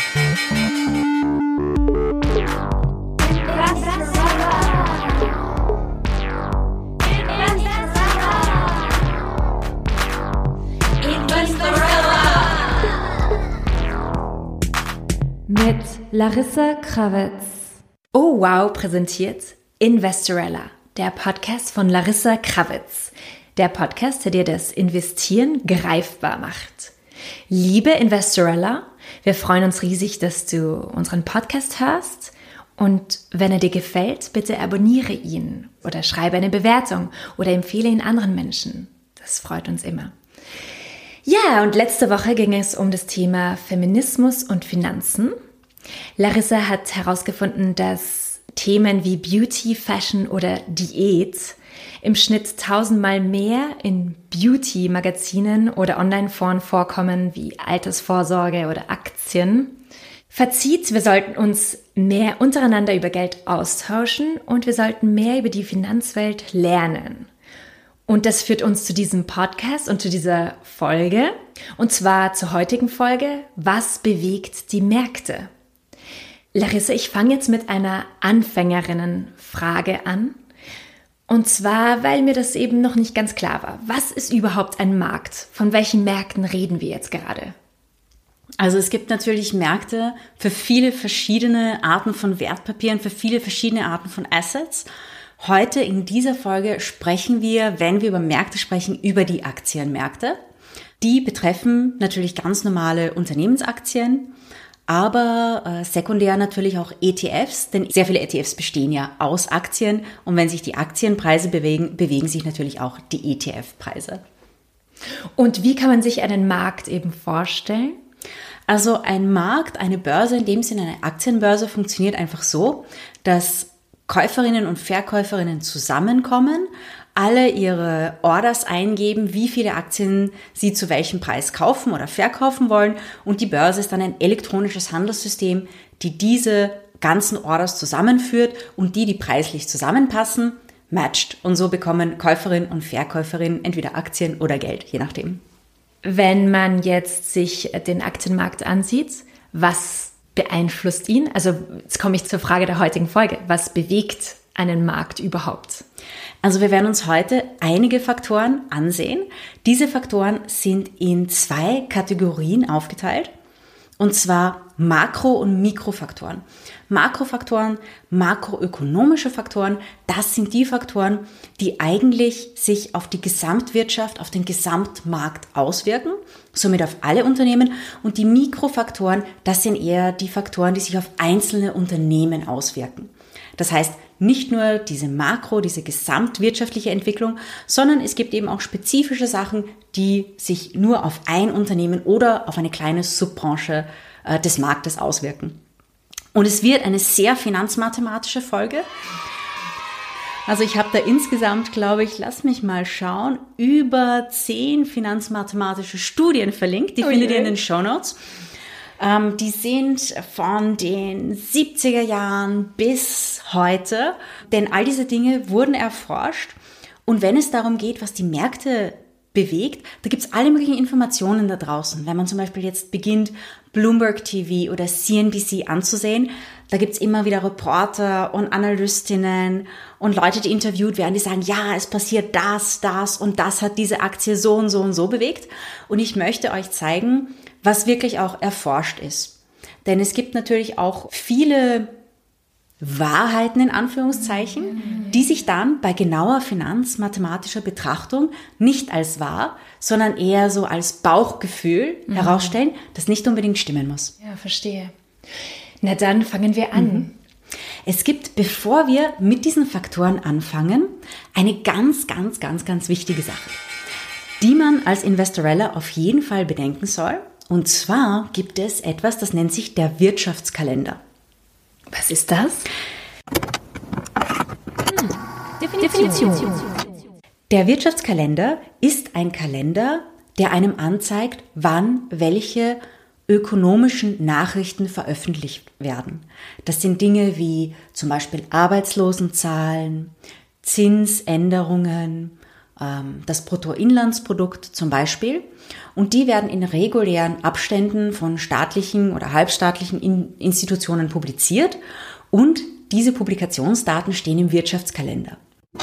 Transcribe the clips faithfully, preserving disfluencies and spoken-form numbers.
Mit Larissa Kravitz. Oh wow präsentiert Investorella, der Podcast von Larissa Kravitz. Der Podcast, der dir das Investieren greifbar macht. Liebe Investorella, wir freuen uns riesig, dass du unseren Podcast hörst. Und wenn er dir gefällt, bitte abonniere ihn oder schreibe eine Bewertung oder empfehle ihn anderen Menschen. Das freut uns immer. Ja, und letzte Woche ging es um das Thema Feminismus und Finanzen. Larissa hat herausgefunden, dass Themen wie Beauty, Fashion oder Diät im Schnitt tausendmal mehr in Beauty-Magazinen oder Online-Foren vorkommen wie Altersvorsorge oder Aktien. Fazit, wir sollten uns mehr untereinander über Geld austauschen und wir sollten mehr über die Finanzwelt lernen. Und das führt uns zu diesem Podcast und zu dieser Folge. Und zwar zur heutigen Folge, was bewegt die Märkte? Larissa, ich fange jetzt mit einer Anfängerinnenfrage an. Und zwar, weil mir das eben noch nicht ganz klar war. Was ist überhaupt ein Markt? Von welchen Märkten reden wir jetzt gerade? Also es gibt natürlich Märkte für viele verschiedene Arten von Wertpapieren, für viele verschiedene Arten von Assets. Heute in dieser Folge sprechen wir, wenn wir über Märkte sprechen, über die Aktienmärkte. Die betreffen natürlich ganz normale Unternehmensaktien, aber äh, sekundär natürlich auch E T Fs, denn sehr viele E T Fs bestehen ja aus Aktien und wenn sich die Aktienpreise bewegen, bewegen sich natürlich auch die E T F-Preise. Und wie kann man sich einen Markt eben vorstellen? Also ein Markt, eine Börse, in dem Sinne eine Aktienbörse, funktioniert einfach so, dass Käuferinnen und Verkäuferinnen zusammenkommen, alle ihre Orders eingeben, wie viele Aktien sie zu welchem Preis kaufen oder verkaufen wollen und die Börse ist dann ein elektronisches Handelssystem, die diese ganzen Orders zusammenführt und die, die preislich zusammenpassen, matcht und so bekommen Käuferinnen und Verkäuferinnen entweder Aktien oder Geld, je nachdem. Wenn man jetzt sich den Aktienmarkt ansieht, was beeinflusst ihn? Also jetzt komme ich zur Frage der heutigen Folge. Was bewegt einen Markt überhaupt? Also wir werden uns heute einige Faktoren ansehen. Diese Faktoren sind in zwei Kategorien aufgeteilt. Und zwar Makro- und Mikrofaktoren. Makrofaktoren, makroökonomische Faktoren, das sind die Faktoren, die eigentlich sich auf die Gesamtwirtschaft, auf den Gesamtmarkt auswirken, somit auf alle Unternehmen. Und die Mikrofaktoren, das sind eher die Faktoren, die sich auf einzelne Unternehmen auswirken. Das heißt, nicht nur diese Makro, diese gesamtwirtschaftliche Entwicklung, sondern es gibt eben auch spezifische Sachen, die sich nur auf ein Unternehmen oder auf eine kleine Subbranche äh, des Marktes auswirken. Und es wird eine sehr finanzmathematische Folge. Also ich habe da insgesamt, glaube ich, lass mich mal schauen, über zehn finanzmathematische Studien verlinkt. Die oh findet je. ihr in den Shownotes. Ähm, die sind von den siebziger Jahren bis heute, denn all diese Dinge wurden erforscht. Und wenn es darum geht, was die Märkte bewegt, da gibt es alle möglichen Informationen da draußen. Wenn man zum Beispiel jetzt beginnt, Bloomberg T V oder C N B C anzusehen, da gibt es immer wieder Reporter und Analystinnen und Leute, die interviewt werden, die sagen, ja, es passiert das, das und das hat diese Aktie so und so und so bewegt. Und ich möchte euch zeigen, was wirklich auch erforscht ist. Denn es gibt natürlich auch viele Wahrheiten in Anführungszeichen, die sich dann bei genauer finanzmathematischer Betrachtung nicht als wahr, sondern eher so als Bauchgefühl mhm. herausstellen, das nicht unbedingt stimmen muss. Ja, verstehe. Na dann fangen wir an. Mhm. Es gibt, bevor wir mit diesen Faktoren anfangen, eine ganz, ganz, ganz, ganz wichtige Sache, die man als Investorella auf jeden Fall bedenken soll. Und zwar gibt es etwas, das nennt sich der Wirtschaftskalender. Was ist das? Hm. Definition. Definition. Der Wirtschaftskalender ist ein Kalender, der einem anzeigt, wann welche ökonomischen Nachrichten veröffentlicht werden. Das sind Dinge wie zum Beispiel Arbeitslosenzahlen, Zinsänderungen, ähm, das Bruttoinlandsprodukt zum Beispiel. Und die werden in regulären Abständen von staatlichen oder halbstaatlichen in- Institutionen publiziert. Und diese Publikationsdaten stehen im Wirtschaftskalender.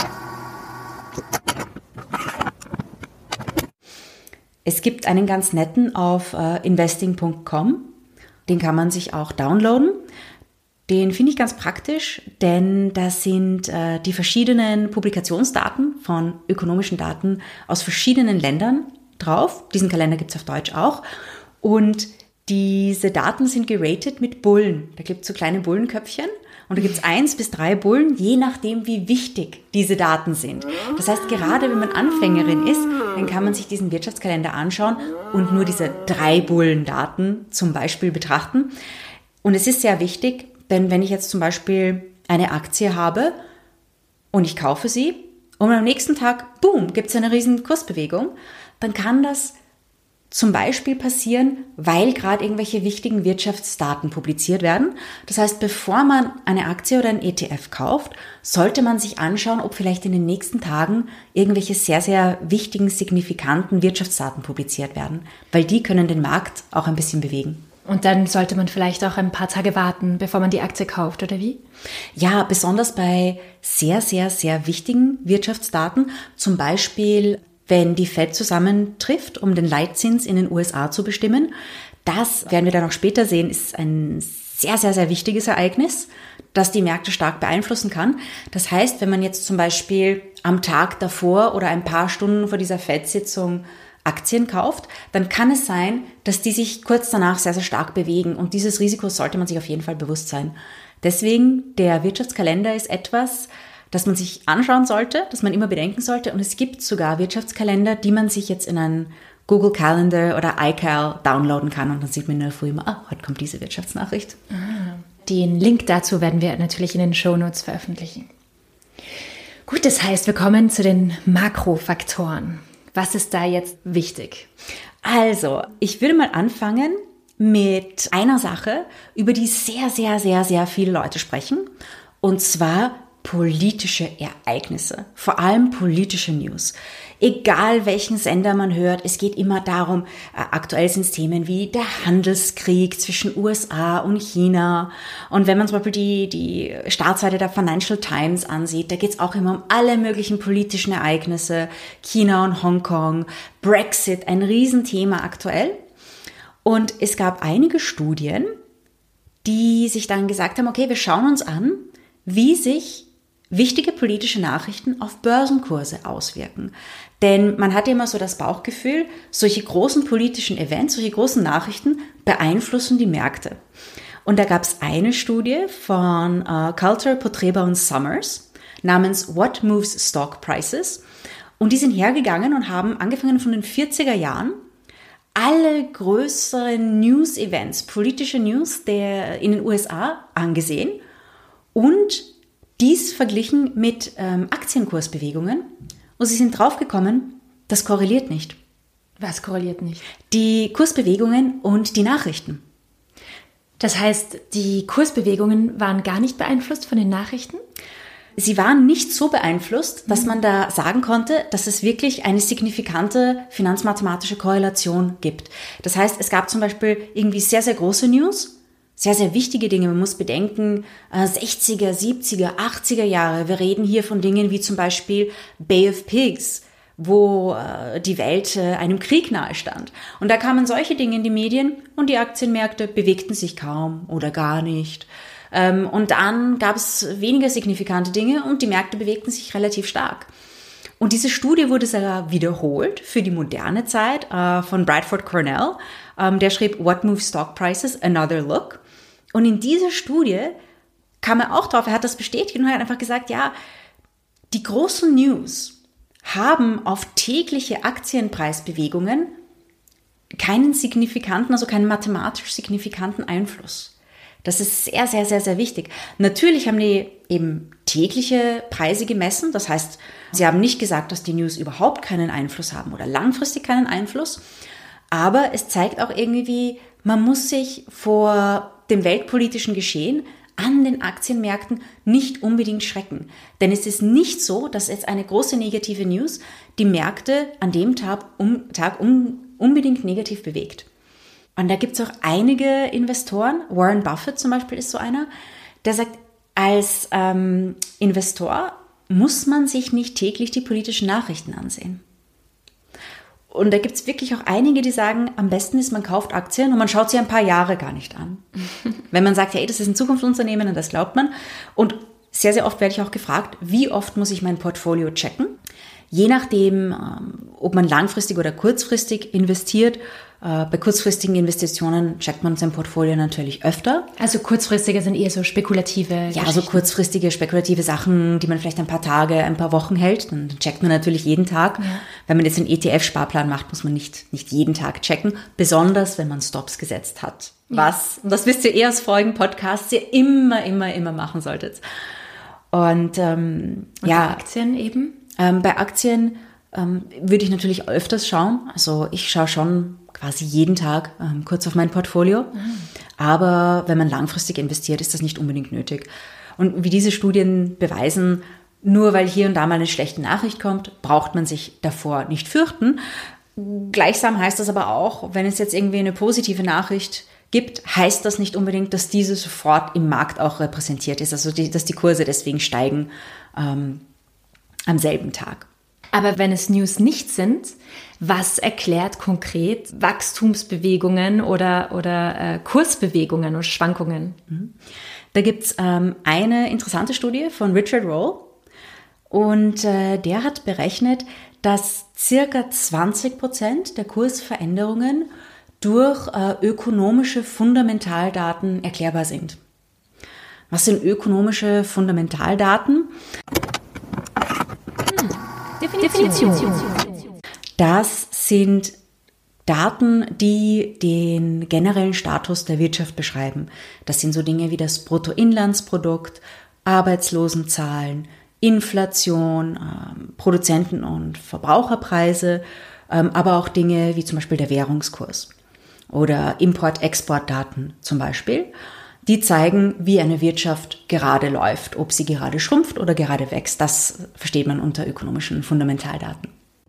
Es gibt einen ganz netten auf äh, investing punkt com. Den kann man sich auch downloaden. Den finde ich ganz praktisch, denn da sind äh, die verschiedenen Publikationsdaten von ökonomischen Daten aus verschiedenen Ländern drauf. Diesen Kalender gibt es auf Deutsch auch. Und diese Daten sind geratet mit Bullen. Da gibt es so kleine Bullenköpfchen. Und da gibt es eins bis drei Bullen, je nachdem, wie wichtig diese Daten sind. Das heißt, gerade wenn man Anfängerin ist, dann kann man sich diesen Wirtschaftskalender anschauen und nur diese drei Bullendaten zum Beispiel betrachten. Und es ist sehr wichtig, denn wenn ich jetzt zum Beispiel eine Aktie habe und ich kaufe sie und am nächsten Tag, boom, gibt es eine riesen Kursbewegung, dann kann das zum Beispiel passieren, weil gerade irgendwelche wichtigen Wirtschaftsdaten publiziert werden. Das heißt, bevor man eine Aktie oder ein E T F kauft, sollte man sich anschauen, ob vielleicht in den nächsten Tagen irgendwelche sehr, sehr wichtigen, signifikanten Wirtschaftsdaten publiziert werden, weil die können den Markt auch ein bisschen bewegen. Und dann sollte man vielleicht auch ein paar Tage warten, bevor man die Aktie kauft, oder wie? Ja, besonders bei sehr, sehr, sehr wichtigen Wirtschaftsdaten, zum Beispiel wenn die Fed zusammentrifft, um den Leitzins in den U S A zu bestimmen. Das werden wir dann auch später sehen, ist ein sehr, sehr, sehr wichtiges Ereignis, das die Märkte stark beeinflussen kann. Das heißt, wenn man jetzt zum Beispiel am Tag davor oder ein paar Stunden vor dieser Fed-Sitzung Aktien kauft, dann kann es sein, dass die sich kurz danach sehr, sehr stark bewegen. Und dieses Risiko sollte man sich auf jeden Fall bewusst sein. Deswegen, der Wirtschaftskalender ist etwas, das man sich anschauen sollte, das man immer bedenken sollte. Und es gibt sogar Wirtschaftskalender, die man sich jetzt in einen Google Calendar oder iCal downloaden kann. Und dann sieht man in der Früh immer, ah, heute kommt diese Wirtschaftsnachricht. Ah, den Link dazu werden wir natürlich in den Shownotes veröffentlichen. Gut, das heißt, wir kommen zu den Makrofaktoren. Was ist da jetzt wichtig? Also, ich würde mal anfangen mit einer Sache, über die sehr, sehr, sehr, sehr viele Leute sprechen. Und zwar politische Ereignisse, vor allem politische News. Egal welchen Sender man hört, es geht immer darum, äh, aktuell sind es Themen wie der Handelskrieg zwischen U S A und China. Und wenn man zum Beispiel die, die Startseite der Financial Times ansieht, da geht es auch immer um alle möglichen politischen Ereignisse, China und Hongkong, Brexit, ein Riesenthema aktuell. Und es gab einige Studien, die sich dann gesagt haben, okay, wir schauen uns an, wie sich wichtige politische Nachrichten auf Börsenkurse auswirken. Denn man hat immer so das Bauchgefühl, solche großen politischen Events, solche großen Nachrichten beeinflussen die Märkte. Und da gab es eine Studie von uh, Coulter, Potreba und Summers namens What Moves Stock Prices. Und die sind hergegangen und haben angefangen von den vierziger Jahren alle größeren News-Events, politische News der in den U S A angesehen und dies verglichen mit ähm, Aktienkursbewegungen. Und sie sind draufgekommen, das korreliert nicht. Was korreliert nicht? Die Kursbewegungen und die Nachrichten. Das heißt, die Kursbewegungen waren gar nicht beeinflusst von den Nachrichten? Sie waren nicht so beeinflusst, dass man da sagen konnte, dass es wirklich eine signifikante finanzmathematische Korrelation gibt. Das heißt, es gab zum Beispiel irgendwie sehr, sehr große News, sehr, sehr wichtige Dinge. Man muss bedenken, sechziger, siebziger, achtziger Jahre. Wir reden hier von Dingen wie zum Beispiel Bay of Pigs, wo die Welt einem Krieg nahe stand. Und da kamen solche Dinge in die Medien und die Aktienmärkte bewegten sich kaum oder gar nicht. Und dann gab es weniger signifikante Dinge und die Märkte bewegten sich relativ stark. Und diese Studie wurde sogar wiederholt für die moderne Zeit von Bradford Cornell. Der schrieb What Moves Stock Prices? Another Look. Und in dieser Studie kam er auch drauf, er hat das bestätigt und hat einfach gesagt, ja, die großen News haben auf tägliche Aktienpreisbewegungen keinen signifikanten, also keinen mathematisch signifikanten Einfluss. Das ist sehr, sehr, sehr, sehr wichtig. Natürlich haben die eben tägliche Preise gemessen. Das heißt, sie haben nicht gesagt, dass die News überhaupt keinen Einfluss haben oder langfristig keinen Einfluss. Aber es zeigt auch irgendwie, man muss sich vor dem weltpolitischen Geschehen an den Aktienmärkten nicht unbedingt schrecken. Denn es ist nicht so, dass jetzt eine große negative News die Märkte an dem Tag, um, Tag um, unbedingt negativ bewegt. Und da gibt es auch einige Investoren, Warren Buffett zum Beispiel ist so einer, der sagt, als ähm, Investor muss man sich nicht täglich die politischen Nachrichten ansehen. Und da gibt es wirklich auch einige, die sagen, am besten ist, man kauft Aktien und man schaut sie ein paar Jahre gar nicht an. Wenn man sagt, hey, das ist ein Zukunftsunternehmen und das glaubt man. Und sehr, sehr oft werde ich auch gefragt, wie oft muss ich mein Portfolio checken? Je nachdem, ob man langfristig oder kurzfristig investiert. Bei kurzfristigen Investitionen checkt man sein Portfolio natürlich öfter. Also kurzfristige sind eher so spekulative Ja, so kurzfristige, spekulative Sachen, die man vielleicht ein paar Tage, ein paar Wochen hält. Dann checkt man natürlich jeden Tag. Ja. Wenn man jetzt einen E T F-Sparplan macht, muss man nicht, nicht jeden Tag checken. Besonders, wenn man Stops gesetzt hat. Ja. Was, und das wisst ihr eh aus vorigen Podcasts, ihr immer, immer, immer machen solltet. Und, ähm, und ja. bei Aktien eben? Ähm, bei Aktien ähm, würde ich natürlich öfters schauen. Also ich schaue schon quasi jeden Tag ähm, kurz auf mein Portfolio. Mhm. Aber wenn man langfristig investiert, ist das nicht unbedingt nötig. Und wie diese Studien beweisen, nur weil hier und da mal eine schlechte Nachricht kommt, braucht man sich davor nicht fürchten. Gleichsam heißt das aber auch, wenn es jetzt irgendwie eine positive Nachricht gibt, heißt das nicht unbedingt, dass diese sofort im Markt auch repräsentiert ist. Also die, dass die Kurse deswegen steigen ähm, am selben Tag. Aber wenn es News nicht sind, was erklärt konkret Wachstumsbewegungen oder, oder äh, Kursbewegungen und Schwankungen? Da gibt's ähm, eine interessante Studie von Richard Roll und äh, der hat berechnet, dass circa zwanzig Prozent der Kursveränderungen durch äh, ökonomische Fundamentaldaten erklärbar sind. Was sind ökonomische Fundamentaldaten? Definition. Das sind Daten, die den generellen Status der Wirtschaft beschreiben. Das sind so Dinge wie das Bruttoinlandsprodukt, Arbeitslosenzahlen, Inflation, ähm, Produzenten- und Verbraucherpreise, ähm, aber auch Dinge wie zum Beispiel der Währungskurs oder Import-Export-Daten zum Beispiel. Die zeigen, wie eine Wirtschaft gerade läuft, ob sie gerade schrumpft oder gerade wächst. Das versteht man unter ökonomischen Fundamentaldaten.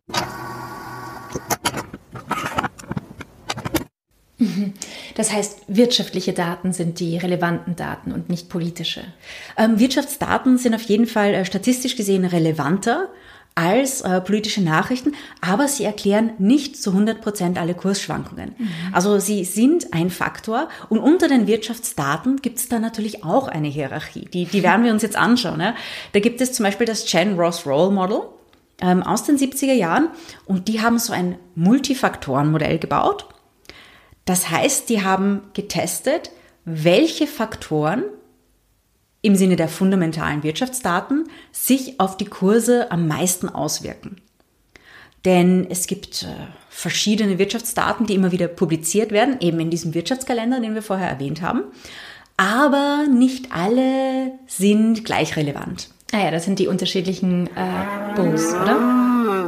Das heißt, wirtschaftliche Daten sind die relevanten Daten und nicht politische. Ähm, Wirtschaftsdaten sind auf jeden Fall äh, statistisch gesehen relevanter als äh, politische Nachrichten, aber sie erklären nicht zu hundert Prozent alle Kursschwankungen. Mhm. Also sie sind ein Faktor und unter den Wirtschaftsdaten gibt es da natürlich auch eine Hierarchie. Die, die werden wir uns jetzt anschauen. Ja. Da gibt es zum Beispiel das Chen-Ross-Roll-Model ähm, aus den siebziger Jahren und die haben so ein Multifaktorenmodell gebaut. Das heißt, die haben getestet, welche Faktoren im Sinne der fundamentalen Wirtschaftsdaten sich auf die Kurse am meisten auswirken. Denn es gibt äh, verschiedene Wirtschaftsdaten, die immer wieder publiziert werden, eben in diesem Wirtschaftskalender, den wir vorher erwähnt haben. Aber nicht alle sind gleich relevant. Ah ja, das sind die unterschiedlichen äh, Bulls, oder?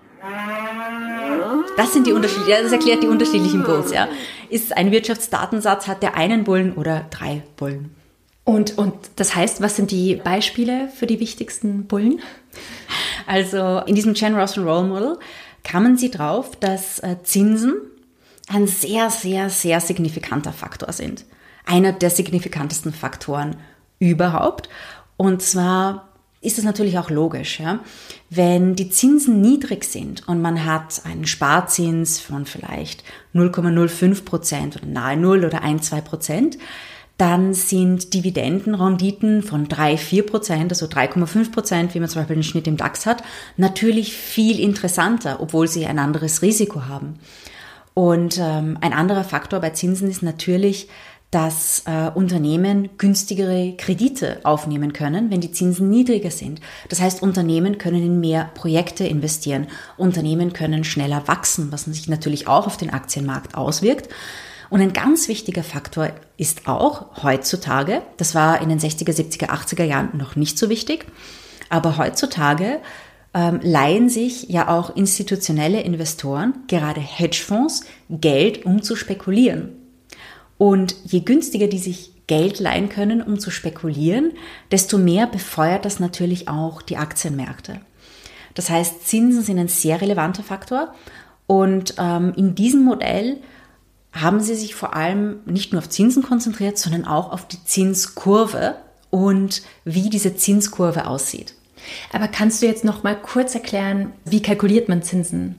Das sind die unterschiedlichen, das erklärt die unterschiedlichen Bulls, ja. Ist ein Wirtschaftsdatensatz, hat der einen Bullen oder drei Bullen? Und, und das heißt, was sind die Beispiele für die wichtigsten Bullen? Also in diesem Chen-Ross-Roll-Model kamen sie drauf, dass äh, Zinsen ein sehr, sehr, sehr signifikanter Faktor sind. Einer der signifikantesten Faktoren überhaupt. Und zwar ist es natürlich auch logisch, ja? Wenn die Zinsen niedrig sind und man hat einen Sparzins von vielleicht null Komma null fünf Prozent oder nahe null oder ein, zwei Prozent, dann sind Dividendenrenditen von drei, vier Prozent, also drei Komma fünf Prozent, wie man zum Beispiel den Schnitt im DAX hat, natürlich viel interessanter, obwohl sie ein anderes Risiko haben. Und ähm, ein anderer Faktor bei Zinsen ist natürlich, dass äh, Unternehmen günstigere Kredite aufnehmen können, wenn die Zinsen niedriger sind. Das heißt, Unternehmen können in mehr Projekte investieren. Unternehmen können schneller wachsen, was sich natürlich auch auf den Aktienmarkt auswirkt. Und ein ganz wichtiger Faktor ist auch heutzutage, das war in den sechziger, siebziger, achtziger Jahren noch nicht so wichtig, aber heutzutage ähm, leihen sich ja auch institutionelle Investoren, gerade Hedgefonds, Geld, um zu spekulieren. Und je günstiger die sich Geld leihen können, um zu spekulieren, desto mehr befeuert das natürlich auch die Aktienmärkte. Das heißt, Zinsen sind ein sehr relevanter Faktor und ähm, in diesem Modell haben sie sich vor allem nicht nur auf Zinsen konzentriert, sondern auch auf die Zinskurve und wie diese Zinskurve aussieht. Aber kannst du jetzt noch mal kurz erklären, wie kalkuliert man Zinsen?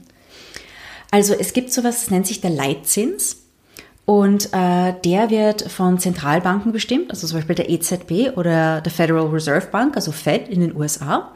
Also es gibt sowas, das nennt sich der Leitzins. Und äh, der wird von Zentralbanken bestimmt, also zum Beispiel der E Z B oder der Federal Reserve Bank, also Fed in den U S A.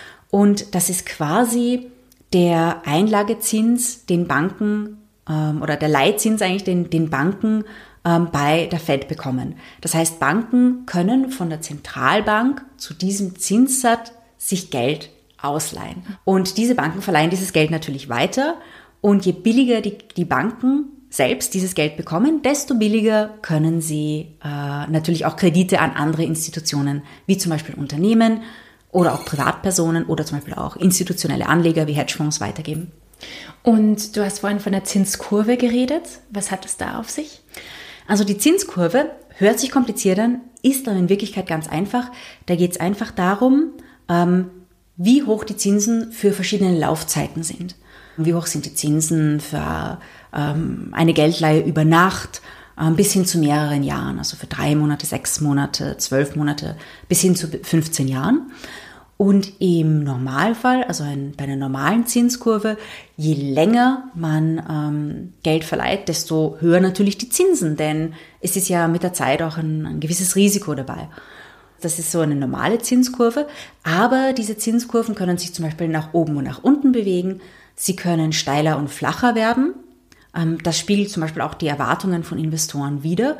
Und das ist quasi der Einlagezins, den Banken ähm, oder der Leitzins eigentlich, den, den Banken ähm, bei der Fed bekommen. Das heißt, Banken können von der Zentralbank zu diesem Zinssatz sich Geld ausleihen. Und diese Banken verleihen dieses Geld natürlich weiter. Und je billiger die, die Banken selbst dieses Geld bekommen, desto billiger können sie äh, natürlich auch Kredite an andere Institutionen, wie zum Beispiel Unternehmen oder auch Privatpersonen oder zum Beispiel auch institutionelle Anleger wie Hedgefonds weitergeben. Und du hast vorhin von der Zinskurve geredet. Was hat es da auf sich? Also die Zinskurve hört sich kompliziert an, ist aber in Wirklichkeit ganz einfach. Da geht es einfach darum, ähm, wie hoch die Zinsen für verschiedene Laufzeiten sind. Wie hoch sind die Zinsen für ähm, eine Geldleihe über Nacht ähm, bis hin zu mehreren Jahren, also für drei Monate, sechs Monate, zwölf Monate bis hin zu fünfzehn Jahren. Und im Normalfall, also ein, bei einer normalen Zinskurve, je länger man ähm, Geld verleiht, desto höher natürlich die Zinsen, denn es ist ja mit der Zeit auch ein, ein gewisses Risiko dabei. Das ist so eine normale Zinskurve, aber diese Zinskurven können sich zum Beispiel nach oben und nach unten bewegen. Sie können steiler und flacher werden. Das spiegelt zum Beispiel auch die Erwartungen von Investoren wider.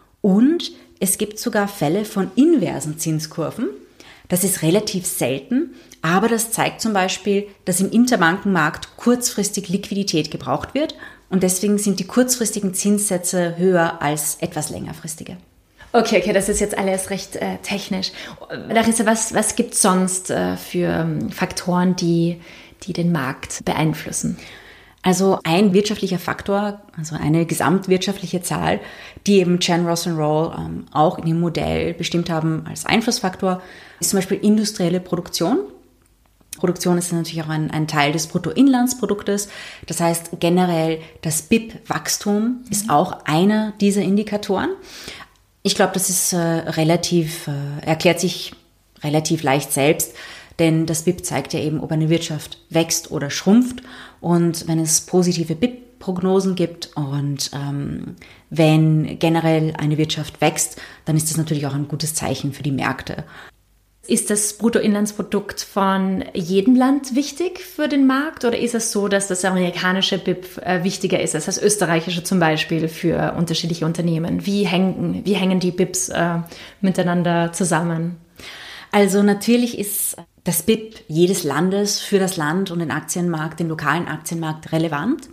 Und es gibt sogar Fälle von inversen Zinskurven. Das ist relativ selten, aber das zeigt zum Beispiel, dass im Interbankenmarkt kurzfristig Liquidität gebraucht wird. Und deswegen sind die kurzfristigen Zinssätze höher als etwas längerfristige. Okay, okay, das ist jetzt alles recht äh, technisch. Larissa, was, was gibt es sonst äh, für ähm, Faktoren, die, die den Markt beeinflussen? Also ein wirtschaftlicher Faktor, also eine gesamtwirtschaftliche Zahl, die eben Jan Rosenroll ähm, auch in dem Modell bestimmt haben als Einflussfaktor, ist zum Beispiel industrielle Produktion. Produktion ist natürlich auch ein, ein Teil des Bruttoinlandsproduktes. Das heißt generell das B I P-Wachstum mhm. ist auch einer dieser Indikatoren. Ich glaube, das ist äh, relativ, äh, erklärt sich relativ leicht selbst, denn das B I P zeigt ja eben, ob eine Wirtschaft wächst oder schrumpft. Und wenn es positive B I P-Prognosen gibt und ähm, wenn generell eine Wirtschaft wächst, dann ist das natürlich auch ein gutes Zeichen für die Märkte. Ist das Bruttoinlandsprodukt von jedem Land wichtig für den Markt oder ist es so, dass das amerikanische B I P äh, wichtiger ist als das österreichische zum Beispiel für unterschiedliche Unternehmen? Wie hängen, wie hängen die B I Ps äh, miteinander zusammen? Also natürlich ist das B I P jedes Landes für das Land und den Aktienmarkt, den lokalen Aktienmarkt relevant.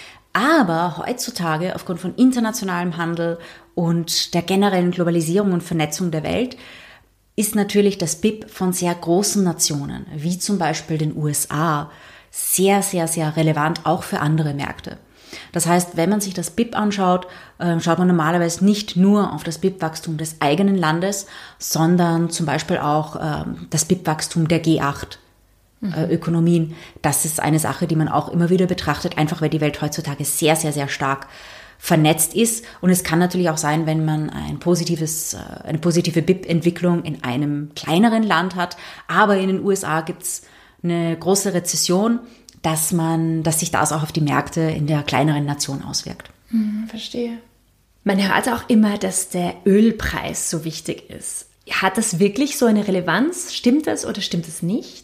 Aber heutzutage aufgrund von internationalem Handel und der generellen Globalisierung und Vernetzung der Welt ist natürlich das B I P von sehr großen Nationen, wie zum Beispiel den U S A, sehr, sehr, sehr relevant, auch für andere Märkte. Das heißt, wenn man sich das B I P anschaut, äh, schaut man normalerweise nicht nur auf das B I P-Wachstum des eigenen Landes, sondern zum Beispiel auch äh, das B I P-Wachstum der G acht äh, Ökonomien. Das ist eine Sache, die man auch immer wieder betrachtet, einfach weil die Welt heutzutage sehr, sehr, sehr stark vernetzt ist. Und es kann natürlich auch sein, wenn man ein positives, eine positive B I P-Entwicklung in einem kleineren Land hat, aber in den U S A gibt es eine große Rezession, dass man, dass sich das auch auf die Märkte in der kleineren Nation auswirkt. Hm, verstehe. Man hört auch immer, dass der Ölpreis so wichtig ist. Hat das wirklich so eine Relevanz? Stimmt das oder stimmt es nicht?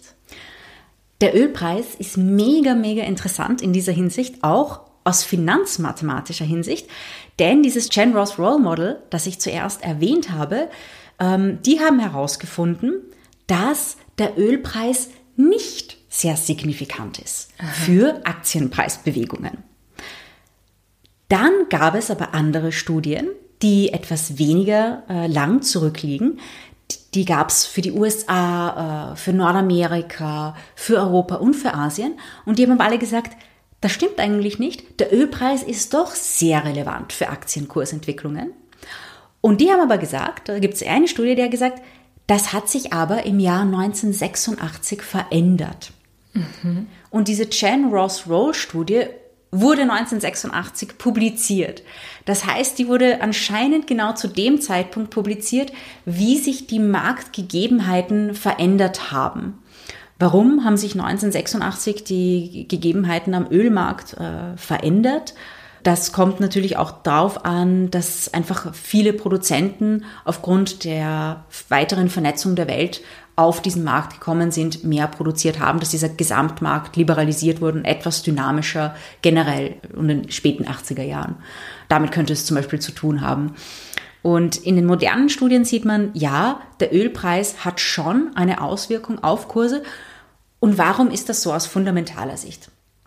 Der Ölpreis ist mega, mega interessant in dieser Hinsicht, auch aus finanzmathematischer Hinsicht, denn dieses Jan Rosenroll Model, das ich zuerst erwähnt habe, ähm, die haben herausgefunden, dass der Ölpreis nicht sehr signifikant ist Aha. für Aktienpreisbewegungen. Dann gab es aber andere Studien, die etwas weniger äh, lang zurückliegen. Die gab es für die U S A, äh, für Nordamerika, für Europa und für Asien. Und die haben aber alle gesagt, das stimmt eigentlich nicht. Der Ölpreis ist doch sehr relevant für Aktienkursentwicklungen. Und die haben aber gesagt, da gibt es eine Studie, die hat gesagt, das hat sich aber im Jahr neunzehnhundertsechsundachtzig verändert. Mhm. Und diese Chen-Ross-Roll-Studie wurde neunzehnhundertsechsundachtzig publiziert. Das heißt, die wurde anscheinend genau zu dem Zeitpunkt publiziert, wie sich die Marktgegebenheiten verändert haben. Warum haben sich neunzehnhundertsechsundachtzig die Gegebenheiten am Ölmarkt äh, verändert? Das kommt natürlich auch darauf an, dass einfach viele Produzenten aufgrund der weiteren Vernetzung der Welt auf diesen Markt gekommen sind, mehr produziert haben, dass dieser Gesamtmarkt liberalisiert wurde und etwas dynamischer generell in den späten achtziger Jahren. Damit könnte es zum Beispiel zu tun haben. Und in den modernen Studien sieht man, ja, der Ölpreis hat schon eine Auswirkung auf Kurse. Und warum ist das so aus fundamentaler Sicht?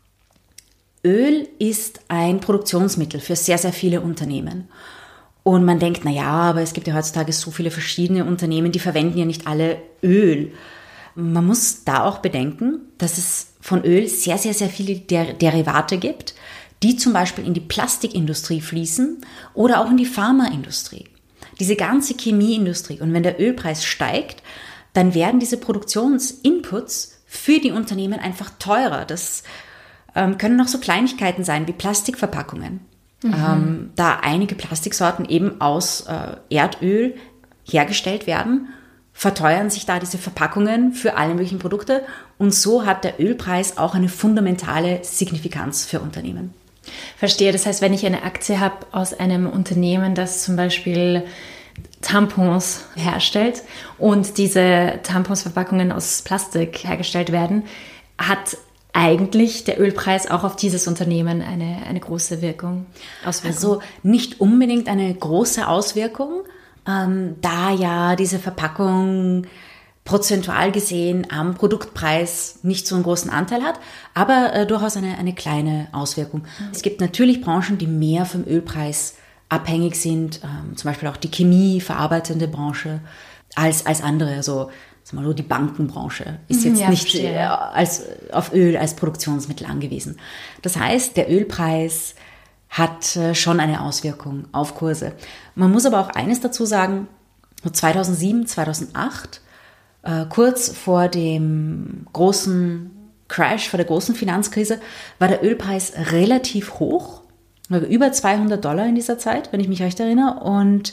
Öl ist ein Produktionsmittel für sehr, sehr viele Unternehmen. Und man denkt, na ja, aber es gibt ja heutzutage so viele verschiedene Unternehmen, die verwenden ja nicht alle Öl. Man muss da auch bedenken, dass es von Öl sehr, sehr, sehr viele Der- Derivate gibt, die zum Beispiel in die Plastikindustrie fließen oder auch in die Pharmaindustrie. Diese ganze Chemieindustrie. Und wenn der Ölpreis steigt, dann werden diese Produktionsinputs für die Unternehmen einfach teurer. Das ähm, können auch so Kleinigkeiten sein wie Plastikverpackungen. Mhm. Ähm, da einige Plastiksorten eben aus äh, Erdöl hergestellt werden, verteuern sich da diese Verpackungen für alle möglichen Produkte. Und so hat der Ölpreis auch eine fundamentale Signifikanz für Unternehmen. Verstehe. Das heißt, wenn ich eine Aktie habe aus einem Unternehmen, das zum Beispiel Tampons herstellt und diese Tamponsverpackungen aus Plastik hergestellt werden, hat eigentlich der Ölpreis auch auf dieses Unternehmen eine, eine große Wirkung, Auswirkung? Also nicht unbedingt eine große Auswirkung, ähm, da ja diese Verpackung prozentual gesehen am Produktpreis nicht so einen großen Anteil hat, aber äh, durchaus eine, eine kleine Auswirkung. Mhm. Es gibt natürlich Branchen, die mehr vom Ölpreis abhängig sind, ähm, zum Beispiel auch die chemieverarbeitende Branche, als, als andere, also sagen wir mal, die Bankenbranche ist jetzt ja, nicht äh, als, auf Öl als Produktionsmittel angewiesen. Das heißt, der Ölpreis hat äh, schon eine Auswirkung auf Kurse. Man muss aber auch eines dazu sagen, zweitausendsieben, zweitausendacht, äh, kurz vor dem großen Crash, vor der großen Finanzkrise, war der Ölpreis relativ hoch, über zweihundert Dollar in dieser Zeit, wenn ich mich recht erinnere, und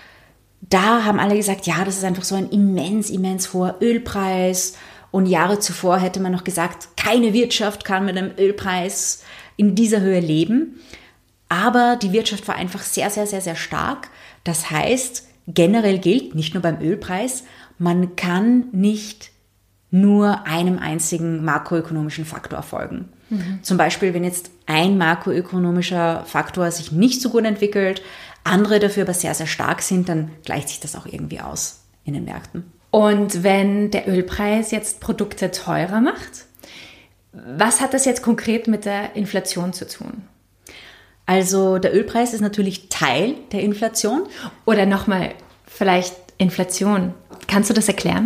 da haben alle gesagt, ja, das ist einfach so ein immens, immens hoher Ölpreis. Und Jahre zuvor hätte man noch gesagt, keine Wirtschaft kann mit einem Ölpreis in dieser Höhe leben. Aber die Wirtschaft war einfach sehr, sehr, sehr, sehr stark. Das heißt, generell gilt, nicht nur beim Ölpreis, man kann nicht nur einem einzigen makroökonomischen Faktor folgen. Mhm. Zum Beispiel, wenn jetzt ein makroökonomischer Faktor sich nicht so gut entwickelt, andere dafür aber sehr, sehr stark sind, dann gleicht sich das auch irgendwie aus in den Märkten. Und wenn der Ölpreis jetzt Produkte teurer macht, was hat das jetzt konkret mit der Inflation zu tun? Also der Ölpreis ist natürlich Teil der Inflation. Oder nochmal, vielleicht Inflation. Kannst du das erklären?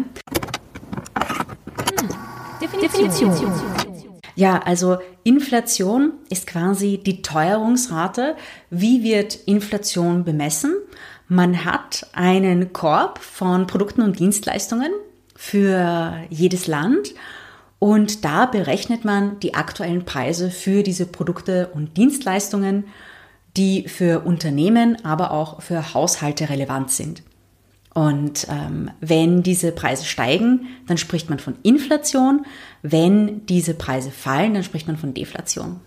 Hm. Definition. Definition. Ja, also Inflation ist quasi die Teuerungsrate. Wie wird Inflation bemessen? Man hat einen Korb von Produkten und Dienstleistungen für jedes Land und da berechnet man die aktuellen Preise für diese Produkte und Dienstleistungen, die für Unternehmen, aber auch für Haushalte relevant sind. Und ähm, wenn diese Preise steigen, dann spricht man von Inflation. Wenn diese Preise fallen, dann spricht man von Deflation.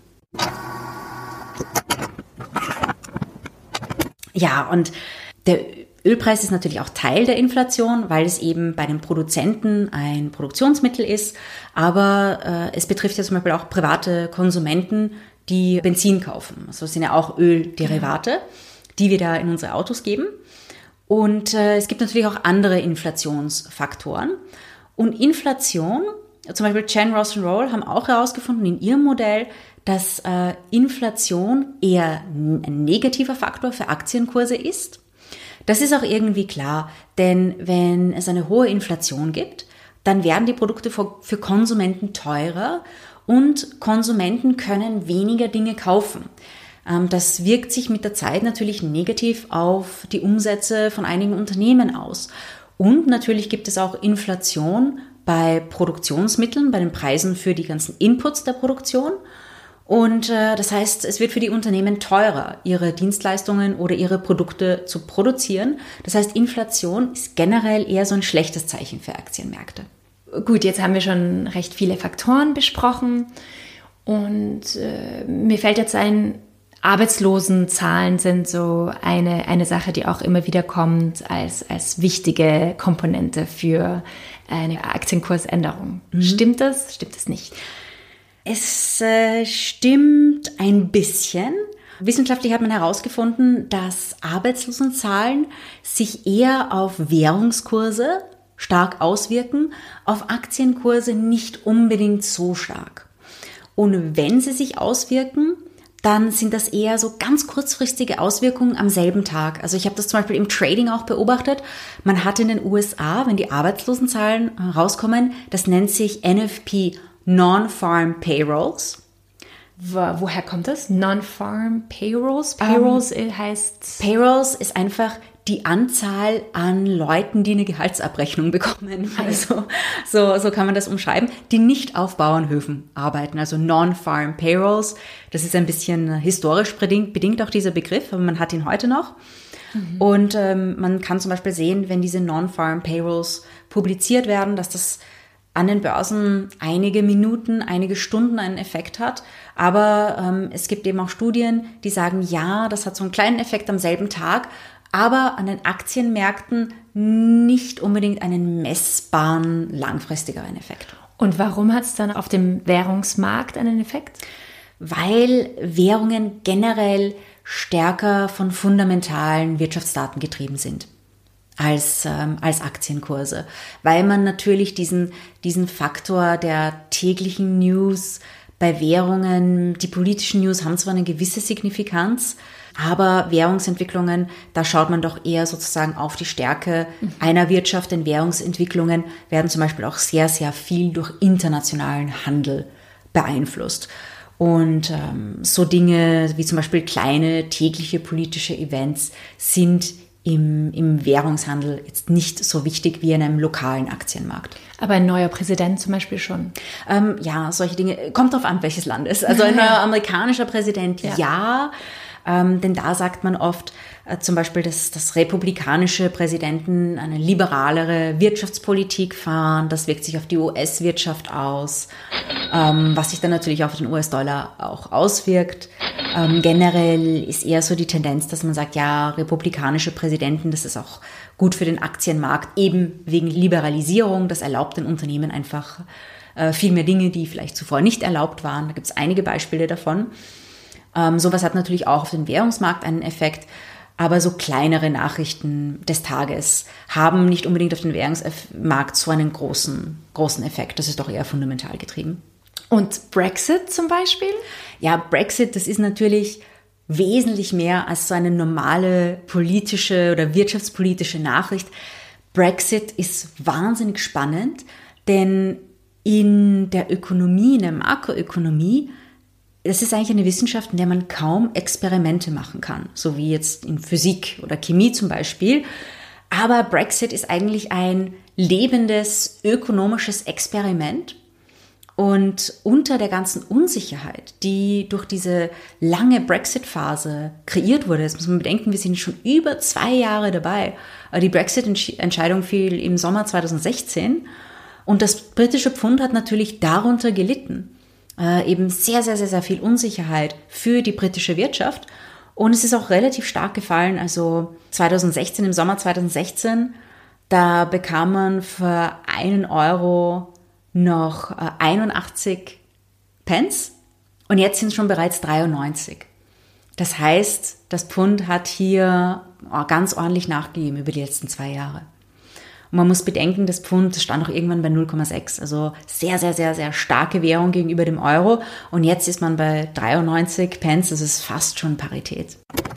Ja, und der Ölpreis ist natürlich auch Teil der Inflation, weil es eben bei den Produzenten ein Produktionsmittel ist. Aber äh, es betrifft ja zum Beispiel auch private Konsumenten, die Benzin kaufen. Also das sind ja auch Ölderivate, die wir da in unsere Autos geben. Und äh, es gibt natürlich auch andere Inflationsfaktoren. Und Inflation, zum Beispiel Chen, Ross und Roll haben auch herausgefunden in ihrem Modell, dass äh, Inflation eher ein negativer Faktor für Aktienkurse ist. Das ist auch irgendwie klar, denn wenn es eine hohe Inflation gibt, dann werden die Produkte für, für Konsumenten teurer und Konsumenten können weniger Dinge kaufen. Das wirkt sich mit der Zeit natürlich negativ auf die Umsätze von einigen Unternehmen aus. Und natürlich gibt es auch Inflation bei Produktionsmitteln, bei den Preisen für die ganzen Inputs der Produktion. Und äh, das heißt, es wird für die Unternehmen teurer, ihre Dienstleistungen oder ihre Produkte zu produzieren. Das heißt, Inflation ist generell eher so ein schlechtes Zeichen für Aktienmärkte. Gut, jetzt haben wir schon recht viele Faktoren besprochen. Und äh, mir fällt jetzt ein, Arbeitslosenzahlen sind so eine, eine Sache, die auch immer wieder kommt als, als wichtige Komponente für eine Aktienkursänderung. Mhm. Stimmt das? Stimmt es nicht? Es äh, stimmt ein bisschen. Wissenschaftlich hat man herausgefunden, dass Arbeitslosenzahlen sich eher auf Währungskurse stark auswirken, auf Aktienkurse nicht unbedingt so stark. Und wenn sie sich auswirken, dann sind das eher so ganz kurzfristige Auswirkungen am selben Tag. Also ich habe das zum Beispiel im Trading auch beobachtet. Man hat in den U S A, wenn die Arbeitslosenzahlen rauskommen, das nennt sich N F P, Non-Farm Payrolls. Wo, woher kommt das? Non-Farm Payrolls? Payrolls um, heißt... Payrolls ist einfach die Anzahl an Leuten, die eine Gehaltsabrechnung bekommen. Also so, so kann man das umschreiben, die nicht auf Bauernhöfen arbeiten, also Non-Farm Payrolls. Das ist ein bisschen historisch bedingt, bedingt auch dieser Begriff, aber man hat ihn heute noch. Mhm. Und ähm, man kann zum Beispiel sehen, wenn diese Non-Farm Payrolls publiziert werden, dass das an den Börsen einige Minuten, einige Stunden einen Effekt hat. Aber ähm, es gibt eben auch Studien, die sagen, ja, das hat so einen kleinen Effekt am selben Tag, aber an den Aktienmärkten nicht unbedingt einen messbaren, langfristigeren Effekt. Und warum hat es dann auf dem Währungsmarkt einen Effekt? Weil Währungen generell stärker von fundamentalen Wirtschaftsdaten getrieben sind als, ähm, als Aktienkurse. Weil man natürlich diesen, diesen Faktor der täglichen News bei Währungen, die politischen News haben zwar eine gewisse Signifikanz, aber Währungsentwicklungen, da schaut man doch eher sozusagen auf die Stärke mhm. einer Wirtschaft, denn Währungsentwicklungen werden zum Beispiel auch sehr, sehr viel durch internationalen Handel beeinflusst. Und ähm, so Dinge wie zum Beispiel kleine tägliche politische Events sind im, im Währungshandel jetzt nicht so wichtig wie in einem lokalen Aktienmarkt. Aber ein neuer Präsident zum Beispiel schon? Ähm, ja, solche Dinge, kommt drauf an, welches Land es ist. Also ein neuer amerikanischer Präsident, ja. ja ähm, denn da sagt man oft äh, zum Beispiel, dass, dass republikanische Präsidenten eine liberalere Wirtschaftspolitik fahren. Das wirkt sich auf die U S-Wirtschaft aus, ähm, was sich dann natürlich auf den U S-Dollar auch auswirkt. Ähm, generell ist eher so die Tendenz, dass man sagt, ja, republikanische Präsidenten, das ist auch gut für den Aktienmarkt, eben wegen Liberalisierung. Das erlaubt den Unternehmen einfach äh, viel mehr Dinge, die vielleicht zuvor nicht erlaubt waren. Da gibt es einige Beispiele davon. Ähm, sowas hat natürlich auch auf den Währungsmarkt einen Effekt. Aber so kleinere Nachrichten des Tages haben nicht unbedingt auf den Währungsmarkt so einen großen, großen Effekt. Das ist doch eher fundamental getrieben. Und Brexit zum Beispiel? Ja, Brexit, das ist natürlich wesentlich mehr als so eine normale politische oder wirtschaftspolitische Nachricht. Brexit ist wahnsinnig spannend, denn in der Ökonomie, in der Makroökonomie, das ist eigentlich eine Wissenschaft, in der man kaum Experimente machen kann, so wie jetzt in Physik oder Chemie zum Beispiel. Aber Brexit ist eigentlich ein lebendes ökonomisches Experiment. Und unter der ganzen Unsicherheit, die durch diese lange Brexit-Phase kreiert wurde, das muss man bedenken, wir sind schon über zwei Jahre dabei. Die Brexit-Entscheidung fiel im Sommer zweitausendsechzehn und das britische Pfund hat natürlich darunter gelitten. Äh, eben sehr, sehr, sehr, sehr viel Unsicherheit für die britische Wirtschaft und es ist auch relativ stark gefallen. Also zweitausendsechzehn, im Sommer zweitausendsechzehn, da bekam man für einen Euro noch einundachtzig Pence und jetzt sind es schon bereits dreiundneunzig. Das heißt, das Pfund hat hier ganz ordentlich nachgegeben über die letzten zwei Jahre. Und man muss bedenken, das Pfund stand auch irgendwann bei null Komma sechs, also sehr, sehr, sehr, sehr starke Währung gegenüber dem Euro und jetzt ist man bei dreiundneunzig Pence, das ist fast schon Parität.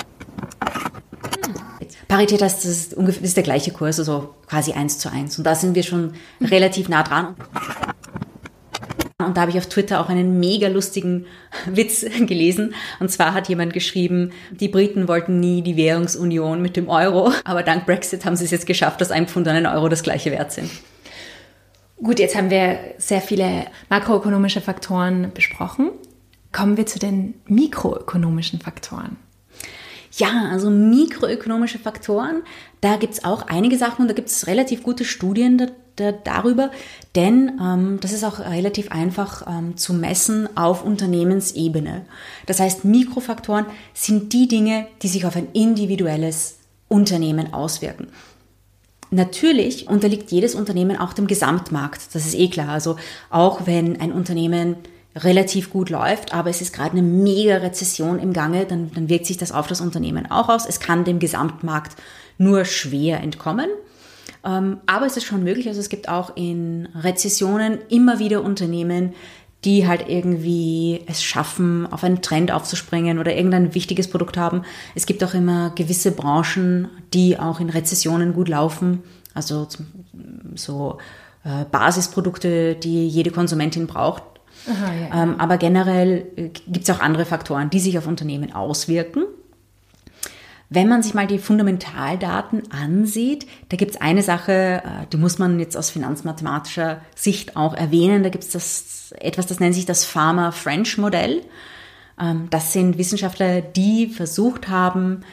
Parität heißt, das ist, ungefähr, das ist der gleiche Kurs, also quasi eins zu eins. Und da sind wir schon relativ nah dran. Und da habe ich auf Twitter auch einen mega lustigen Witz gelesen. Und zwar hat jemand geschrieben, die Briten wollten nie die Währungsunion mit dem Euro, aber dank Brexit haben sie es jetzt geschafft, dass ein Pfund und ein Euro das gleiche wert sind. Gut, jetzt haben wir sehr viele makroökonomische Faktoren besprochen. Kommen wir zu den mikroökonomischen Faktoren. Ja, also mikroökonomische Faktoren, da gibt es auch einige Sachen und da gibt es relativ gute Studien da, da, darüber, denn ähm, das ist auch relativ einfach ähm, zu messen auf Unternehmensebene. Das heißt, Mikrofaktoren sind die Dinge, die sich auf ein individuelles Unternehmen auswirken. Natürlich unterliegt jedes Unternehmen auch dem Gesamtmarkt, das ist eh klar. Also auch wenn ein Unternehmen relativ gut läuft, aber es ist gerade eine mega Rezession im Gange, dann, dann wirkt sich das auf das Unternehmen auch aus. Es kann dem Gesamtmarkt nur schwer entkommen, ähm, aber es ist schon möglich. Also es gibt auch in Rezessionen immer wieder Unternehmen, die halt irgendwie es schaffen, auf einen Trend aufzuspringen oder irgendein wichtiges Produkt haben. Es gibt auch immer gewisse Branchen, die auch in Rezessionen gut laufen, also so äh, Basisprodukte, die jede Konsumentin braucht. Aha, ja. ähm, aber generell äh, gibt es auch andere Faktoren, die sich auf Unternehmen auswirken. Wenn man sich mal die Fundamentaldaten ansieht, da gibt es eine Sache, äh, die muss man jetzt aus finanzmathematischer Sicht auch erwähnen. Da gibt es das etwas, das nennt sich das Farmer-French-Modell. Ähm, das sind Wissenschaftler, die versucht haben,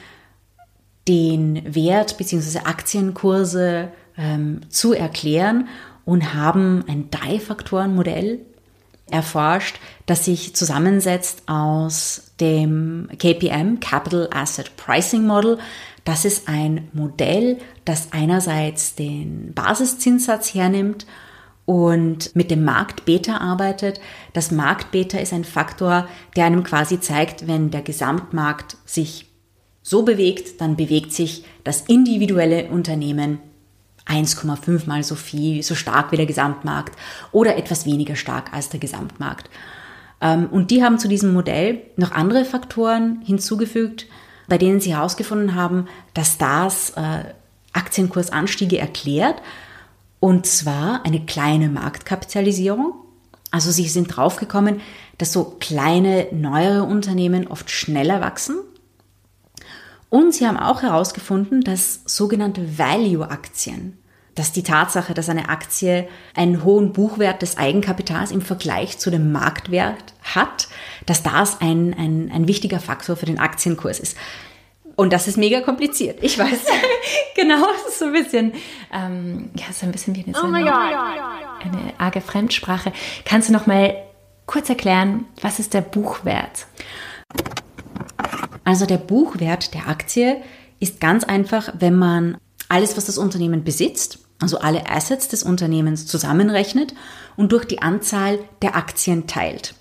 den Wert bzw. Aktienkurse ähm, zu erklären und haben ein Drei-Faktoren-Modell erforscht, das sich zusammensetzt aus dem K P M, Capital Asset Pricing Model. Das ist ein Modell, das einerseits den Basiszinssatz hernimmt und mit dem Marktbeta arbeitet. Das Marktbeta ist ein Faktor, der einem quasi zeigt, wenn der Gesamtmarkt sich so bewegt, dann bewegt sich das individuelle Unternehmen eins Komma fünf mal so viel, so stark wie der Gesamtmarkt oder etwas weniger stark als der Gesamtmarkt. Und die haben zu diesem Modell noch andere Faktoren hinzugefügt, bei denen sie herausgefunden haben, dass das Aktienkursanstiege erklärt, und zwar eine kleine Marktkapitalisierung. Also sie sind draufgekommen, dass so kleine, neuere Unternehmen oft schneller wachsen. Und sie haben auch herausgefunden, dass sogenannte Value-Aktien, dass die Tatsache, dass eine Aktie einen hohen Buchwert des Eigenkapitals im Vergleich zu dem Marktwert hat, dass das ein, ein, ein wichtiger Faktor für den Aktienkurs ist. Und das ist mega kompliziert, ich weiß. Genau, das ist so ein bisschen, ähm, ja, so ein bisschen wie eine, so eine, eine arge Fremdsprache. Kannst du noch mal kurz erklären, was ist der Buchwert? Also der Buchwert der Aktie ist ganz einfach, wenn man alles, was das Unternehmen besitzt, also alle Assets des Unternehmens zusammenrechnet und durch die Anzahl der Aktien teilt.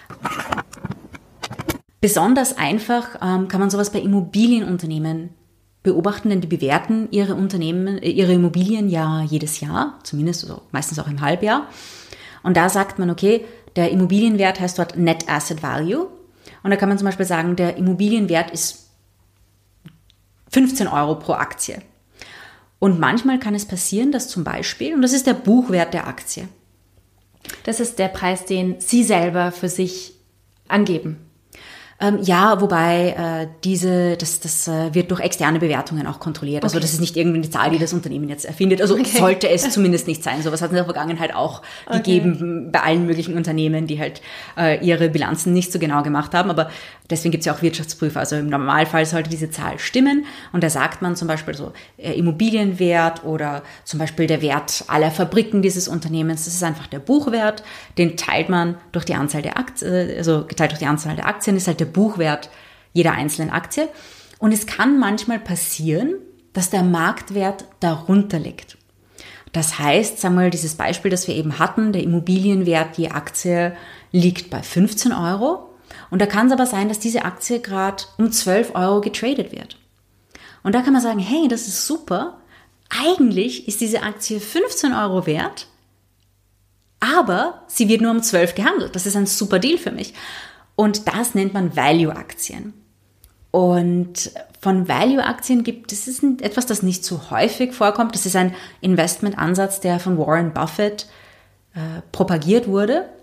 Besonders einfach ähm, kann man sowas bei Immobilienunternehmen beobachten, denn die bewerten ihre Unternehmen, ihre Immobilien ja jedes Jahr, zumindest also meistens auch im Halbjahr. Und da sagt man, okay, der Immobilienwert heißt dort Net Asset Value. Und da kann man zum Beispiel sagen, der Immobilienwert ist fünfzehn Euro pro Aktie. Und manchmal kann es passieren, dass zum Beispiel, und das ist der Buchwert der Aktie. Das ist der Preis, den Sie selber für sich angeben. Ähm, ja, wobei äh, diese, das, das äh, wird durch externe Bewertungen auch kontrolliert. Also okay. Das ist nicht irgendwie eine Zahl, die das Unternehmen jetzt erfindet. Also okay. Sollte es zumindest nicht sein. Sowas hat es in der Vergangenheit auch okay. gegeben bei allen möglichen Unternehmen, die halt äh, ihre Bilanzen nicht so genau gemacht haben. Aber deswegen gibt es ja auch Wirtschaftsprüfer. Also im Normalfall sollte diese Zahl stimmen. Und da sagt man zum Beispiel so äh, Immobilienwert oder zum Beispiel der Wert aller Fabriken dieses Unternehmens. Das ist einfach der Buchwert. Den teilt man durch die Anzahl der Aktien, also geteilt durch die Anzahl der Aktien ist halt der Buchwert jeder einzelnen Aktie. Und es kann manchmal passieren, dass der Marktwert darunter liegt. Das heißt, sagen wir mal, dieses Beispiel, das wir eben hatten, der Immobilienwert je Aktie liegt bei fünfzehn Euro. Und da kann es aber sein, dass diese Aktie gerade um zwölf Euro getradet wird. Und da kann man sagen, hey, das ist super. Eigentlich ist diese Aktie fünfzehn Euro wert, aber sie wird nur um zwölf gehandelt. Das ist ein super Deal für mich. Und das nennt man Value-Aktien. Und von Value-Aktien gibt es ist etwas, das nicht so häufig vorkommt. Das ist ein Investmentansatz, der von Warren Buffett äh, propagiert wurde.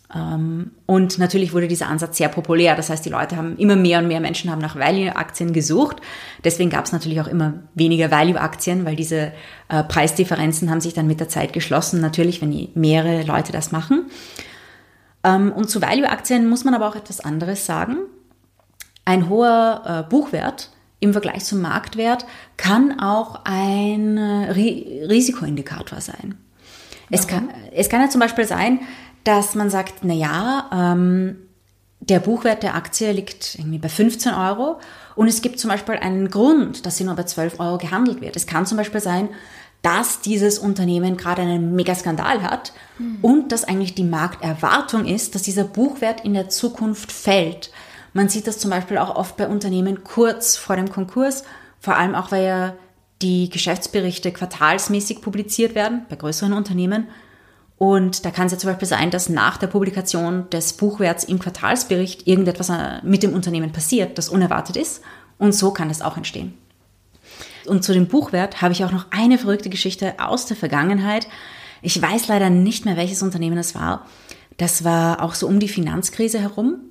Und natürlich wurde dieser Ansatz sehr populär. Das heißt, die Leute haben, immer mehr und mehr Menschen haben nach Value-Aktien gesucht. Deswegen gab es natürlich auch immer weniger Value-Aktien, weil diese äh, Preisdifferenzen haben sich dann mit der Zeit geschlossen. Natürlich, wenn mehrere Leute das machen. Ähm, und zu Value-Aktien muss man aber auch etwas anderes sagen. Ein hoher äh, Buchwert im Vergleich zum Marktwert kann auch ein äh, Ri- Risikoindikator sein. Es kann, es kann ja zum Beispiel sein, dass man sagt, na ja, ähm, der Buchwert der Aktie liegt irgendwie bei fünfzehn Euro und es gibt zum Beispiel einen Grund, dass sie nur bei zwölf Euro gehandelt wird. Es kann zum Beispiel sein, dass dieses Unternehmen gerade einen Megaskandal hat mhm. und dass eigentlich die Markterwartung ist, dass dieser Buchwert in der Zukunft fällt. Man sieht das zum Beispiel auch oft bei Unternehmen kurz vor dem Konkurs, vor allem auch, weil ja die Geschäftsberichte quartalsmäßig publiziert werden, bei größeren Unternehmen. Und da kann es ja zum Beispiel sein, dass nach der Publikation des Buchwerts im Quartalsbericht irgendetwas mit dem Unternehmen passiert, das unerwartet ist. Und so kann das auch entstehen. Und zu dem Buchwert habe ich auch noch eine verrückte Geschichte aus der Vergangenheit. Ich weiß leider nicht mehr, welches Unternehmen es war. Das war auch so um die Finanzkrise herum.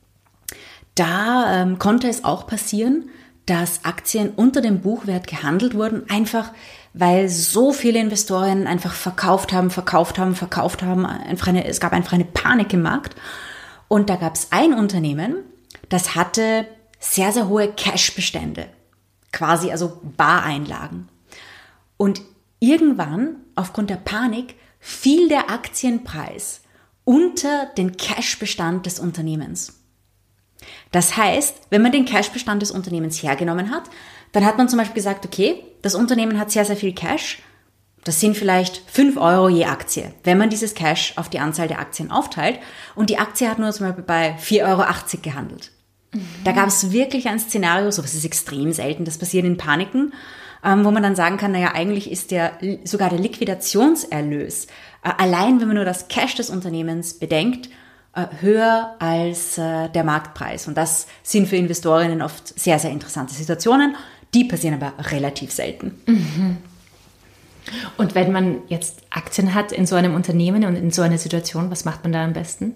Da ähm, konnte es auch passieren, dass Aktien unter dem Buchwert gehandelt wurden, einfach weil so viele Investoren einfach verkauft haben, verkauft haben, verkauft haben. Einfach eine, es gab einfach eine Panik im Markt. Und da gab es ein Unternehmen, das hatte sehr, sehr hohe Cashbestände, quasi also Bareinlagen. Und irgendwann, aufgrund der Panik, fiel der Aktienpreis unter den Cashbestand des Unternehmens. Das heißt, wenn man den Cashbestand des Unternehmens hergenommen hat, dann hat man zum Beispiel gesagt, okay, das Unternehmen hat sehr, sehr viel Cash. Das sind vielleicht fünf Euro je Aktie, wenn man dieses Cash auf die Anzahl der Aktien aufteilt. Und die Aktie hat nur zum Beispiel bei vier Euro achtzig gehandelt. Mhm. Da gab es wirklich ein Szenario, sowas ist extrem selten, das passiert in Paniken, ähm, wo man dann sagen kann, naja, eigentlich ist der sogar der Liquidationserlös, äh, allein wenn man nur das Cash des Unternehmens bedenkt, höher als äh, der Marktpreis. Und das sind für Investorinnen oft sehr, sehr interessante Situationen. Die passieren aber relativ selten. Mhm. Und wenn man jetzt Aktien hat in so einem Unternehmen und in so einer Situation, was macht man da am besten?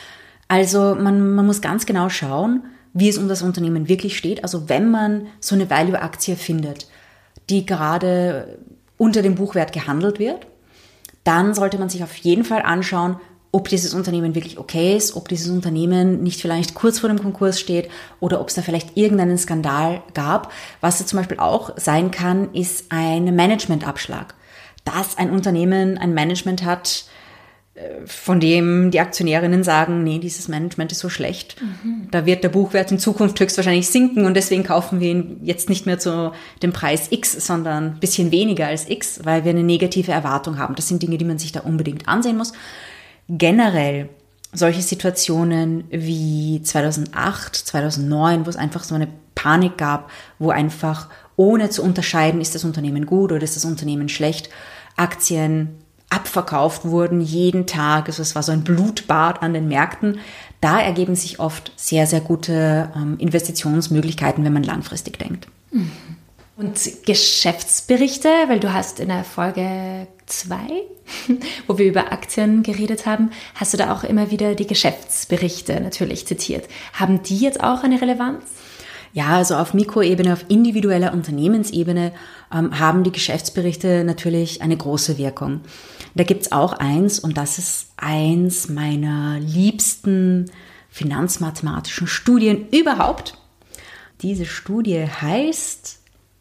Also man, man muss ganz genau schauen, wie es um das Unternehmen wirklich steht. Also wenn man so eine Value-Aktie findet, die gerade unter dem Buchwert gehandelt wird, dann sollte man sich auf jeden Fall anschauen, ob dieses Unternehmen wirklich okay ist, ob dieses Unternehmen nicht vielleicht kurz vor dem Konkurs steht oder ob es da vielleicht irgendeinen Skandal gab. Was da zum Beispiel auch sein kann, ist ein Managementabschlag. Dass ein Unternehmen ein Management hat, von dem die Aktionärinnen sagen, nee, dieses Management ist so schlecht. Mhm. Da wird der Buchwert in Zukunft höchstwahrscheinlich sinken und deswegen kaufen wir ihn jetzt nicht mehr zu dem Preis X, sondern ein bisschen weniger als X, weil wir eine negative Erwartung haben. Das sind Dinge, die man sich da unbedingt ansehen muss. Generell solche Situationen wie zweitausendacht, zweitausendneun, wo es einfach so eine Panik gab, wo einfach ohne zu unterscheiden, ist das Unternehmen gut oder ist das Unternehmen schlecht, Aktien abverkauft wurden jeden Tag. Also es war so ein Blutbad an den Märkten. Da ergeben sich oft sehr, sehr gute ähm, Investitionsmöglichkeiten, wenn man langfristig denkt. Und Geschäftsberichte, weil du hast in der Folge zwei, wo wir über Aktien geredet haben, hast du da auch immer wieder die Geschäftsberichte natürlich zitiert. Haben die jetzt auch eine Relevanz? Ja, also auf Mikroebene, auf individueller Unternehmensebene ähm, haben die Geschäftsberichte natürlich eine große Wirkung. Da gibt's auch eins, und das ist eins meiner liebsten finanzmathematischen Studien überhaupt. Diese Studie heißt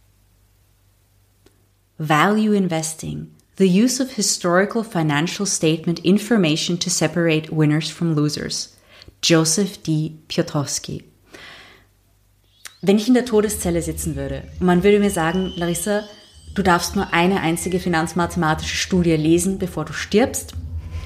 Value Investing, the use of historical financial statement information to separate winners from losers. Joseph D. Piotrowski. Wenn ich in der Todeszelle sitzen würde und man würde mir sagen, Larissa, du darfst nur eine einzige finanzmathematische Studie lesen, bevor du stirbst,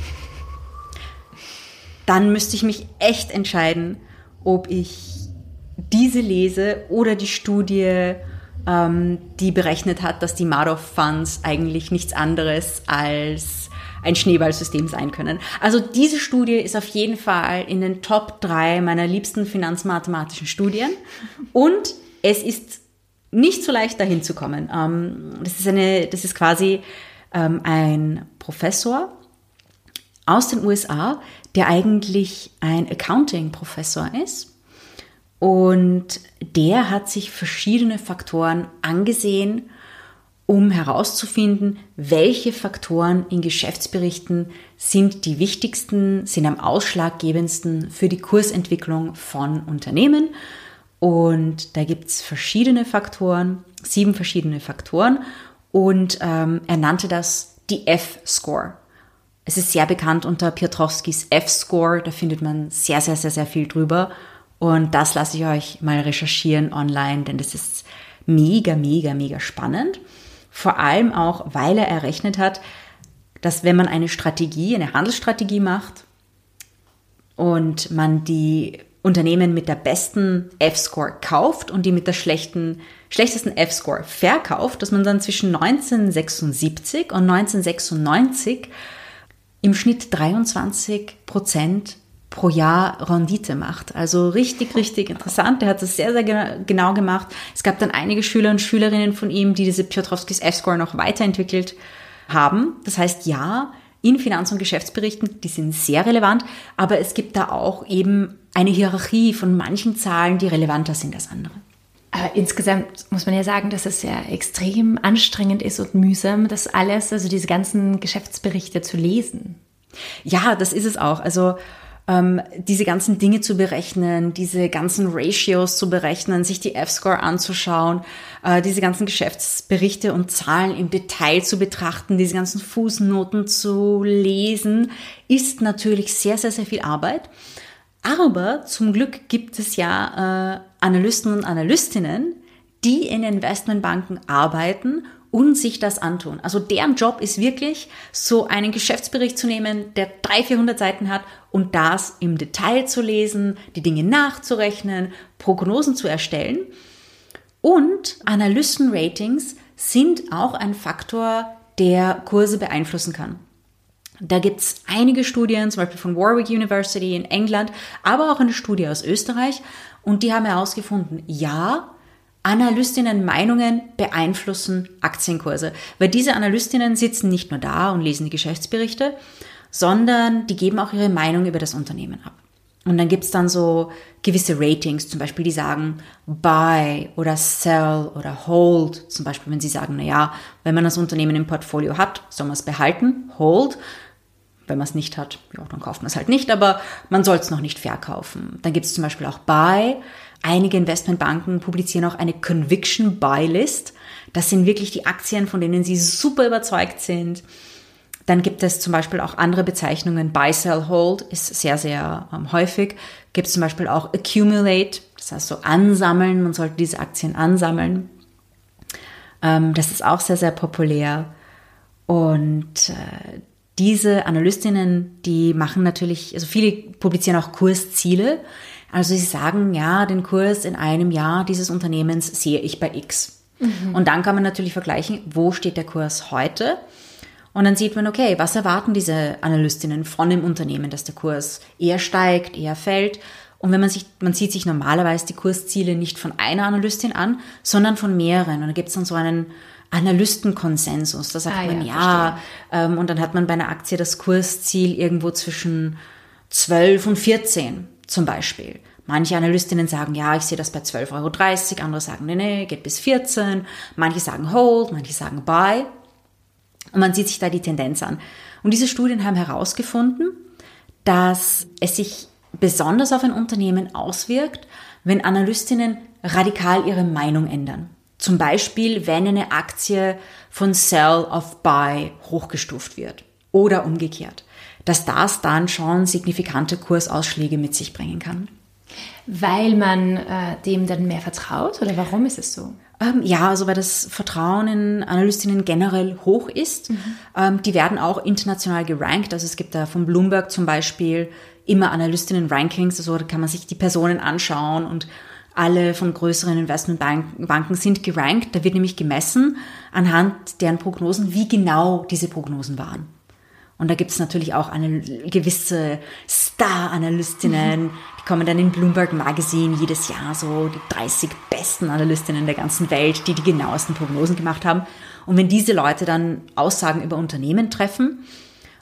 dann müsste ich mich echt entscheiden, ob ich diese lese oder die Studie, ähm, die berechnet hat, dass die Madoff Funds eigentlich nichts anderes als ein Schneeballsystem sein können. Also diese Studie ist auf jeden Fall in den Top drei meiner liebsten finanzmathematischen Studien und es ist nicht so leicht dahin zu kommen. Ähm, das ist eine, das ist quasi ähm, ein Professor aus den U S A, der eigentlich ein Accounting-Professor ist. Und der hat sich verschiedene Faktoren angesehen, um herauszufinden, welche Faktoren in Geschäftsberichten sind die wichtigsten, sind am ausschlaggebendsten für die Kursentwicklung von Unternehmen. Und da gibt es verschiedene Faktoren, sieben verschiedene Faktoren. Und ähm, er nannte das die F-Score. Es ist sehr bekannt unter Piotrowskis F-Score. Da findet man sehr, sehr, sehr, sehr viel drüber. Und das lasse ich euch mal recherchieren online, denn das ist mega, mega, mega spannend. Vor allem auch, weil er errechnet hat, dass wenn man eine Strategie, eine Handelsstrategie macht und man die Unternehmen mit der besten F-Score kauft und die mit der schlechten, schlechtesten F-Score verkauft, dass man dann zwischen neunzehnhundertsechsundsiebzig und neunzehnhundertsechsundneunzig im Schnitt dreiundzwanzig Prozent pro Jahr Rendite macht. Also richtig, richtig interessant. Der hat das sehr, sehr genau gemacht. Es gab dann einige Schüler und Schülerinnen von ihm, die diese Piotrowskis F-Score noch weiterentwickelt haben. Das heißt, ja, in Finanz- und Geschäftsberichten, die sind sehr relevant, aber es gibt da auch eben eine Hierarchie von manchen Zahlen, die relevanter sind als andere. Aber insgesamt muss man ja sagen, dass es ja extrem anstrengend ist und mühsam, das alles, also diese ganzen Geschäftsberichte zu lesen. Ja, das ist es auch. Also ähm, diese ganzen Dinge zu berechnen, diese ganzen Ratios zu berechnen, sich die F-Score anzuschauen, äh, diese ganzen Geschäftsberichte und Zahlen im Detail zu betrachten, diese ganzen Fußnoten zu lesen, ist natürlich sehr, sehr, sehr viel Arbeit. Aber zum Glück gibt es ja äh, Analysten und Analystinnen, die in Investmentbanken arbeiten und sich das antun. Also deren Job ist wirklich, so einen Geschäftsbericht zu nehmen, der dreihundert, vierhundert Seiten hat und das im Detail zu lesen, die Dinge nachzurechnen, Prognosen zu erstellen. Und Analystenratings sind auch ein Faktor, der Kurse beeinflussen kann. Da gibt es einige Studien, zum Beispiel von Warwick University in England, aber auch eine Studie aus Österreich. Und die haben herausgefunden, ja, Analystinnen-Meinungen beeinflussen Aktienkurse. Weil diese Analystinnen sitzen nicht nur da und lesen die Geschäftsberichte, sondern die geben auch ihre Meinung über das Unternehmen ab. Und dann gibt es dann so gewisse Ratings, zum Beispiel die sagen Buy oder Sell oder Hold. Zum Beispiel, wenn sie sagen, naja, wenn man das Unternehmen im Portfolio hat, soll man es behalten, Hold. Wenn man es nicht hat, ja, dann kauft man es halt nicht, aber man soll es noch nicht verkaufen. Dann gibt es zum Beispiel auch Buy. Einige Investmentbanken publizieren auch eine Conviction Buy List. Das sind wirklich die Aktien, von denen sie super überzeugt sind. Dann gibt es zum Beispiel auch andere Bezeichnungen. Buy, Sell, Hold ist sehr, sehr ähm, häufig. Gibt es zum Beispiel auch Accumulate, das heißt so ansammeln. Man sollte diese Aktien ansammeln. Ähm, das ist auch sehr, sehr populär. Und äh, diese Analystinnen, die machen natürlich, also viele publizieren auch Kursziele. Also sie sagen, ja, den Kurs in einem Jahr dieses Unternehmens sehe ich bei X. Mhm. Und dann kann man natürlich vergleichen, wo steht der Kurs heute? Und dann sieht man, okay, was erwarten diese Analystinnen von dem Unternehmen, dass der Kurs eher steigt, eher fällt? Und wenn man sich, man sieht sich normalerweise die Kursziele nicht von einer Analystin an, sondern von mehreren. Und da gibt es dann so einen Analystenkonsensus. Da sagt ah, man, ja, ja ähm, und dann hat man bei einer Aktie das Kursziel irgendwo zwischen zwölf und vierzehn zum Beispiel. Manche Analystinnen sagen, ja, ich sehe das bei zwölf Euro dreißig, andere sagen, nee, nee, geht bis vierzehn. Manche sagen Hold, manche sagen Buy. Und man sieht sich da die Tendenz an. Und diese Studien haben herausgefunden, dass es sich besonders auf ein Unternehmen auswirkt, wenn Analystinnen radikal ihre Meinung ändern. Zum Beispiel, wenn eine Aktie von Sell auf Buy hochgestuft wird oder umgekehrt, dass das dann schon signifikante Kursausschläge mit sich bringen kann. Weil man äh, dem dann mehr vertraut oder warum ist es so? Ähm, ja, also weil das Vertrauen in Analystinnen generell hoch ist. Mhm. Ähm, die werden auch international gerankt. Also es gibt da von Bloomberg zum Beispiel immer Analystinnen-Rankings. Also da kann man sich die Personen anschauen und alle von größeren Investmentbanken sind gerankt. Da wird nämlich gemessen anhand deren Prognosen, wie genau diese Prognosen waren. Und da gibt es natürlich auch eine gewisse Star-Analystinnen, mhm. die kommen dann in Bloomberg Magazine jedes Jahr, so die dreißig besten Analystinnen der ganzen Welt, die die genauesten Prognosen gemacht haben. Und wenn diese Leute dann Aussagen über Unternehmen treffen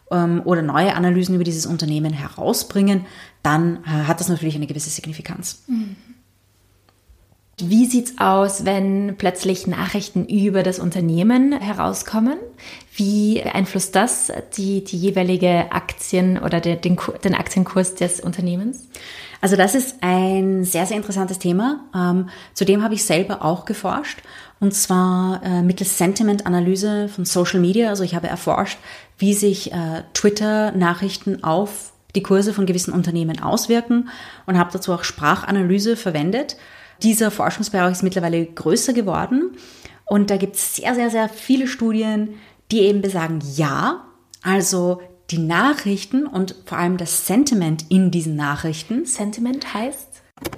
ähm, oder neue Analysen über dieses Unternehmen herausbringen, dann äh, hat das natürlich eine gewisse Signifikanz. Mhm. Wie sieht's aus, wenn plötzlich Nachrichten über das Unternehmen herauskommen? Wie beeinflusst das die, die jeweilige Aktien oder den, den, den Aktienkurs des Unternehmens? Also das ist ein sehr, sehr interessantes Thema. Ähm, zudem habe ich selber auch geforscht, und zwar äh, mittels Sentiment-Analyse von Social Media. Also ich habe erforscht, wie sich äh, Twitter-Nachrichten auf die Kurse von gewissen Unternehmen auswirken und habe dazu auch Sprachanalyse verwendet. Dieser Forschungsbereich ist mittlerweile größer geworden und da gibt es sehr, sehr, sehr viele Studien, die eben besagen, ja, also die Nachrichten und vor allem das Sentiment in diesen Nachrichten. Sentiment heißt?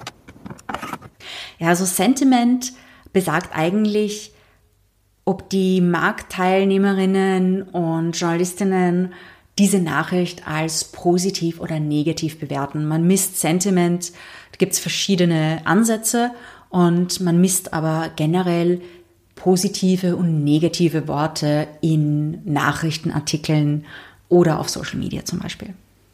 Ja, also Sentiment besagt eigentlich, ob die Marktteilnehmerinnen und Journalistinnen diese Nachricht als positiv oder negativ bewerten. Man misst Sentiment, da gibt es verschiedene Ansätze und man misst aber generell positive und negative Worte in Nachrichtenartikeln oder auf Social Media zum Beispiel.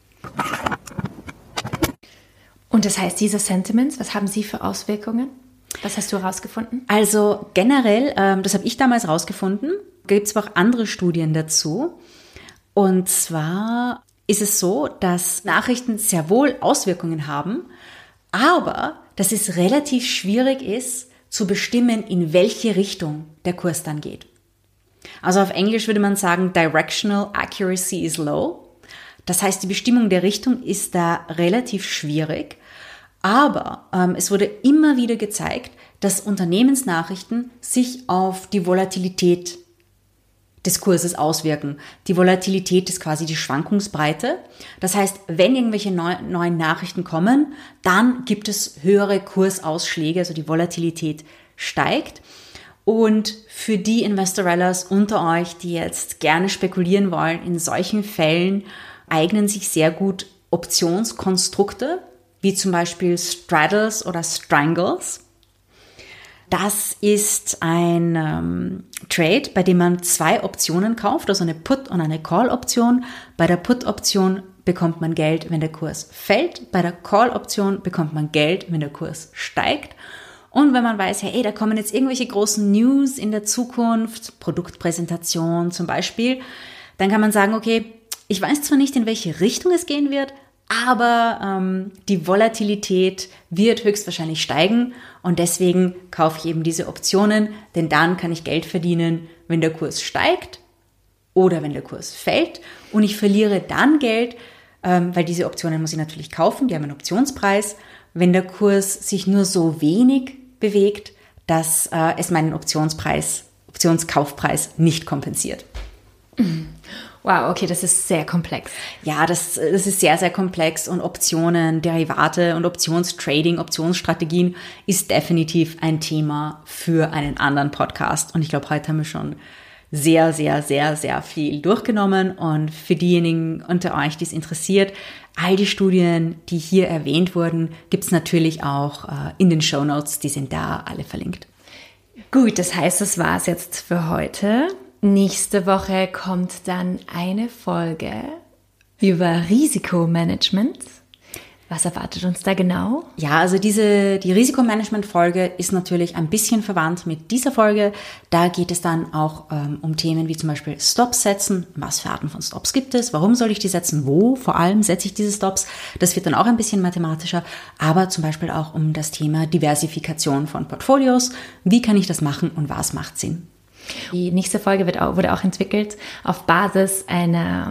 Und das heißt, diese Sentiments, was haben sie für Auswirkungen? Was hast du herausgefunden? Also generell, ähm, das habe ich damals herausgefunden, gibt es aber auch andere Studien dazu. Und zwar ist es so, dass Nachrichten sehr wohl Auswirkungen haben, aber dass es relativ schwierig ist, zu bestimmen, in welche Richtung der Kurs dann geht. Also auf Englisch würde man sagen, directional accuracy is low. Das heißt, die Bestimmung der Richtung ist da relativ schwierig, aber ähm, es wurde immer wieder gezeigt, dass Unternehmensnachrichten sich auf die Volatilität des Kurses auswirken. Die Volatilität ist quasi die Schwankungsbreite. Das heißt, wenn irgendwelche neu, neuen Nachrichten kommen, dann gibt es höhere Kursausschläge, also die Volatilität steigt. Und für die Investorellas unter euch, die jetzt gerne spekulieren wollen, in solchen Fällen eignen sich sehr gut Optionskonstrukte, wie zum Beispiel Straddles oder Strangles. Das ist ein ähm, Trade, bei dem man zwei Optionen kauft, also eine Put- und eine Call-Option. Bei der Put-Option bekommt man Geld, wenn der Kurs fällt. Bei der Call-Option bekommt man Geld, wenn der Kurs steigt. Und wenn man weiß, hey, da kommen jetzt irgendwelche großen News in der Zukunft, Produktpräsentation zum Beispiel, dann kann man sagen, okay, ich weiß zwar nicht, in welche Richtung es gehen wird, aber ähm, die Volatilität wird höchstwahrscheinlich steigen und deswegen kaufe ich eben diese Optionen, denn dann kann ich Geld verdienen, wenn der Kurs steigt oder wenn der Kurs fällt und ich verliere dann Geld, ähm, weil diese Optionen muss ich natürlich kaufen, die haben einen Optionspreis, wenn der Kurs sich nur so wenig bewegt, dass äh, es meinen Optionspreis, Optionskaufpreis nicht kompensiert. Mhm. Wow, okay, das ist sehr komplex. Ja, das, das ist sehr, sehr komplex und Optionen, Derivate und Optionstrading, Optionsstrategien ist definitiv ein Thema für einen anderen Podcast. Und ich glaube, heute haben wir schon sehr, sehr, sehr, sehr viel durchgenommen. Und für diejenigen unter euch, die es interessiert, all die Studien, die hier erwähnt wurden, gibt es natürlich auch äh, in den Shownotes, die sind da alle verlinkt. Gut, das heißt, das war es jetzt für heute. Nächste Woche kommt dann eine Folge über Risikomanagement. Was erwartet uns da genau? Ja, also diese, die Risikomanagement-Folge ist natürlich ein bisschen verwandt mit dieser Folge. Da geht es dann auch ähm, um Themen wie zum Beispiel Stops setzen. Was für Arten von Stops gibt es? Warum soll ich die setzen? Wo vor allem setze ich diese Stops? Das wird dann auch ein bisschen mathematischer. Aber zum Beispiel auch um das Thema Diversifikation von Portfolios. Wie kann ich das machen und was macht Sinn? Die nächste Folge wird auch, wurde auch entwickelt auf Basis einer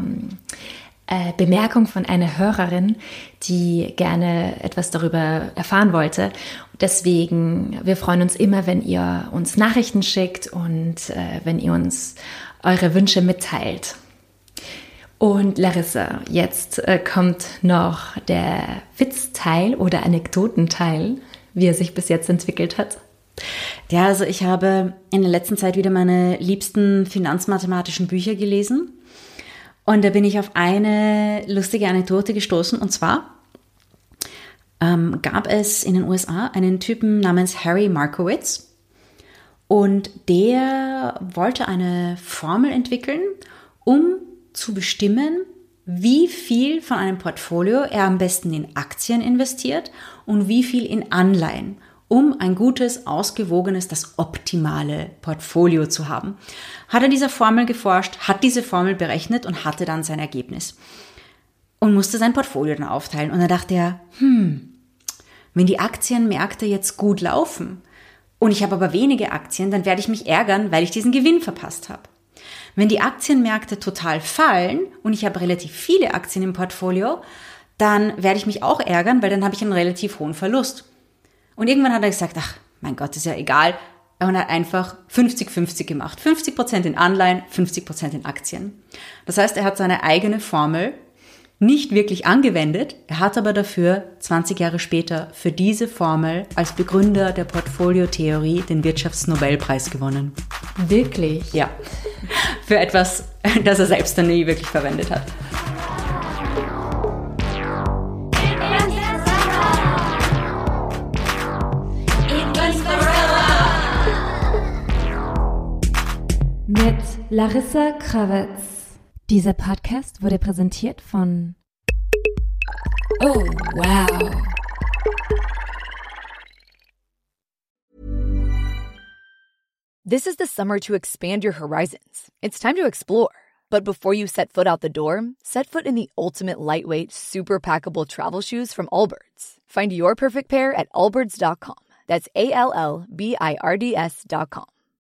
äh, Bemerkung von einer Hörerin, die gerne etwas darüber erfahren wollte. Deswegen, wir freuen uns immer, wenn ihr uns Nachrichten schickt und äh, wenn ihr uns eure Wünsche mitteilt. Und Larissa, jetzt äh, kommt noch der Witzteil oder Anekdotenteil, wie er sich bis jetzt entwickelt hat. Ja, also ich habe in der letzten Zeit wieder meine liebsten finanzmathematischen Bücher gelesen und da bin ich auf eine lustige Anekdote gestoßen und zwar ähm, gab es in den U S A einen Typen namens Harry Markowitz und der wollte eine Formel entwickeln, um zu bestimmen, wie viel von einem Portfolio er am besten in Aktien investiert und wie viel in Anleihen, um ein gutes, ausgewogenes, das optimale Portfolio zu haben. Hat er dieser Formel geforscht, hat diese Formel berechnet und hatte dann sein Ergebnis. Und musste sein Portfolio dann aufteilen. Und dann dachte er, hm, wenn die Aktienmärkte jetzt gut laufen und ich habe aber wenige Aktien, dann werde ich mich ärgern, weil ich diesen Gewinn verpasst habe. Wenn die Aktienmärkte total fallen und ich habe relativ viele Aktien im Portfolio, dann werde ich mich auch ärgern, weil dann habe ich einen relativ hohen Verlust. Und irgendwann hat er gesagt, ach, mein Gott, ist ja egal. Er hat einfach fünfzig fünfzig gemacht. fünfzig Prozent in Anleihen, fünfzig Prozent in Aktien. Das heißt, er hat seine eigene Formel nicht wirklich angewendet. Er hat aber dafür zwanzig Jahre später für diese Formel als Begründer der Portfoliotheorie den Wirtschaftsnobelpreis gewonnen. Wirklich? Ja. Für etwas, das er selbst dann nie wirklich verwendet hat. Mit Larissa Kravitz. Dieser Podcast wurde präsentiert von Oh, wow. This is the summer to expand your horizons. It's time to explore. But before you set foot out the door, set foot in the ultimate lightweight, super packable travel shoes from Allbirds. Find your perfect pair at allbirds dot com. That's A L L B I R D S dot com.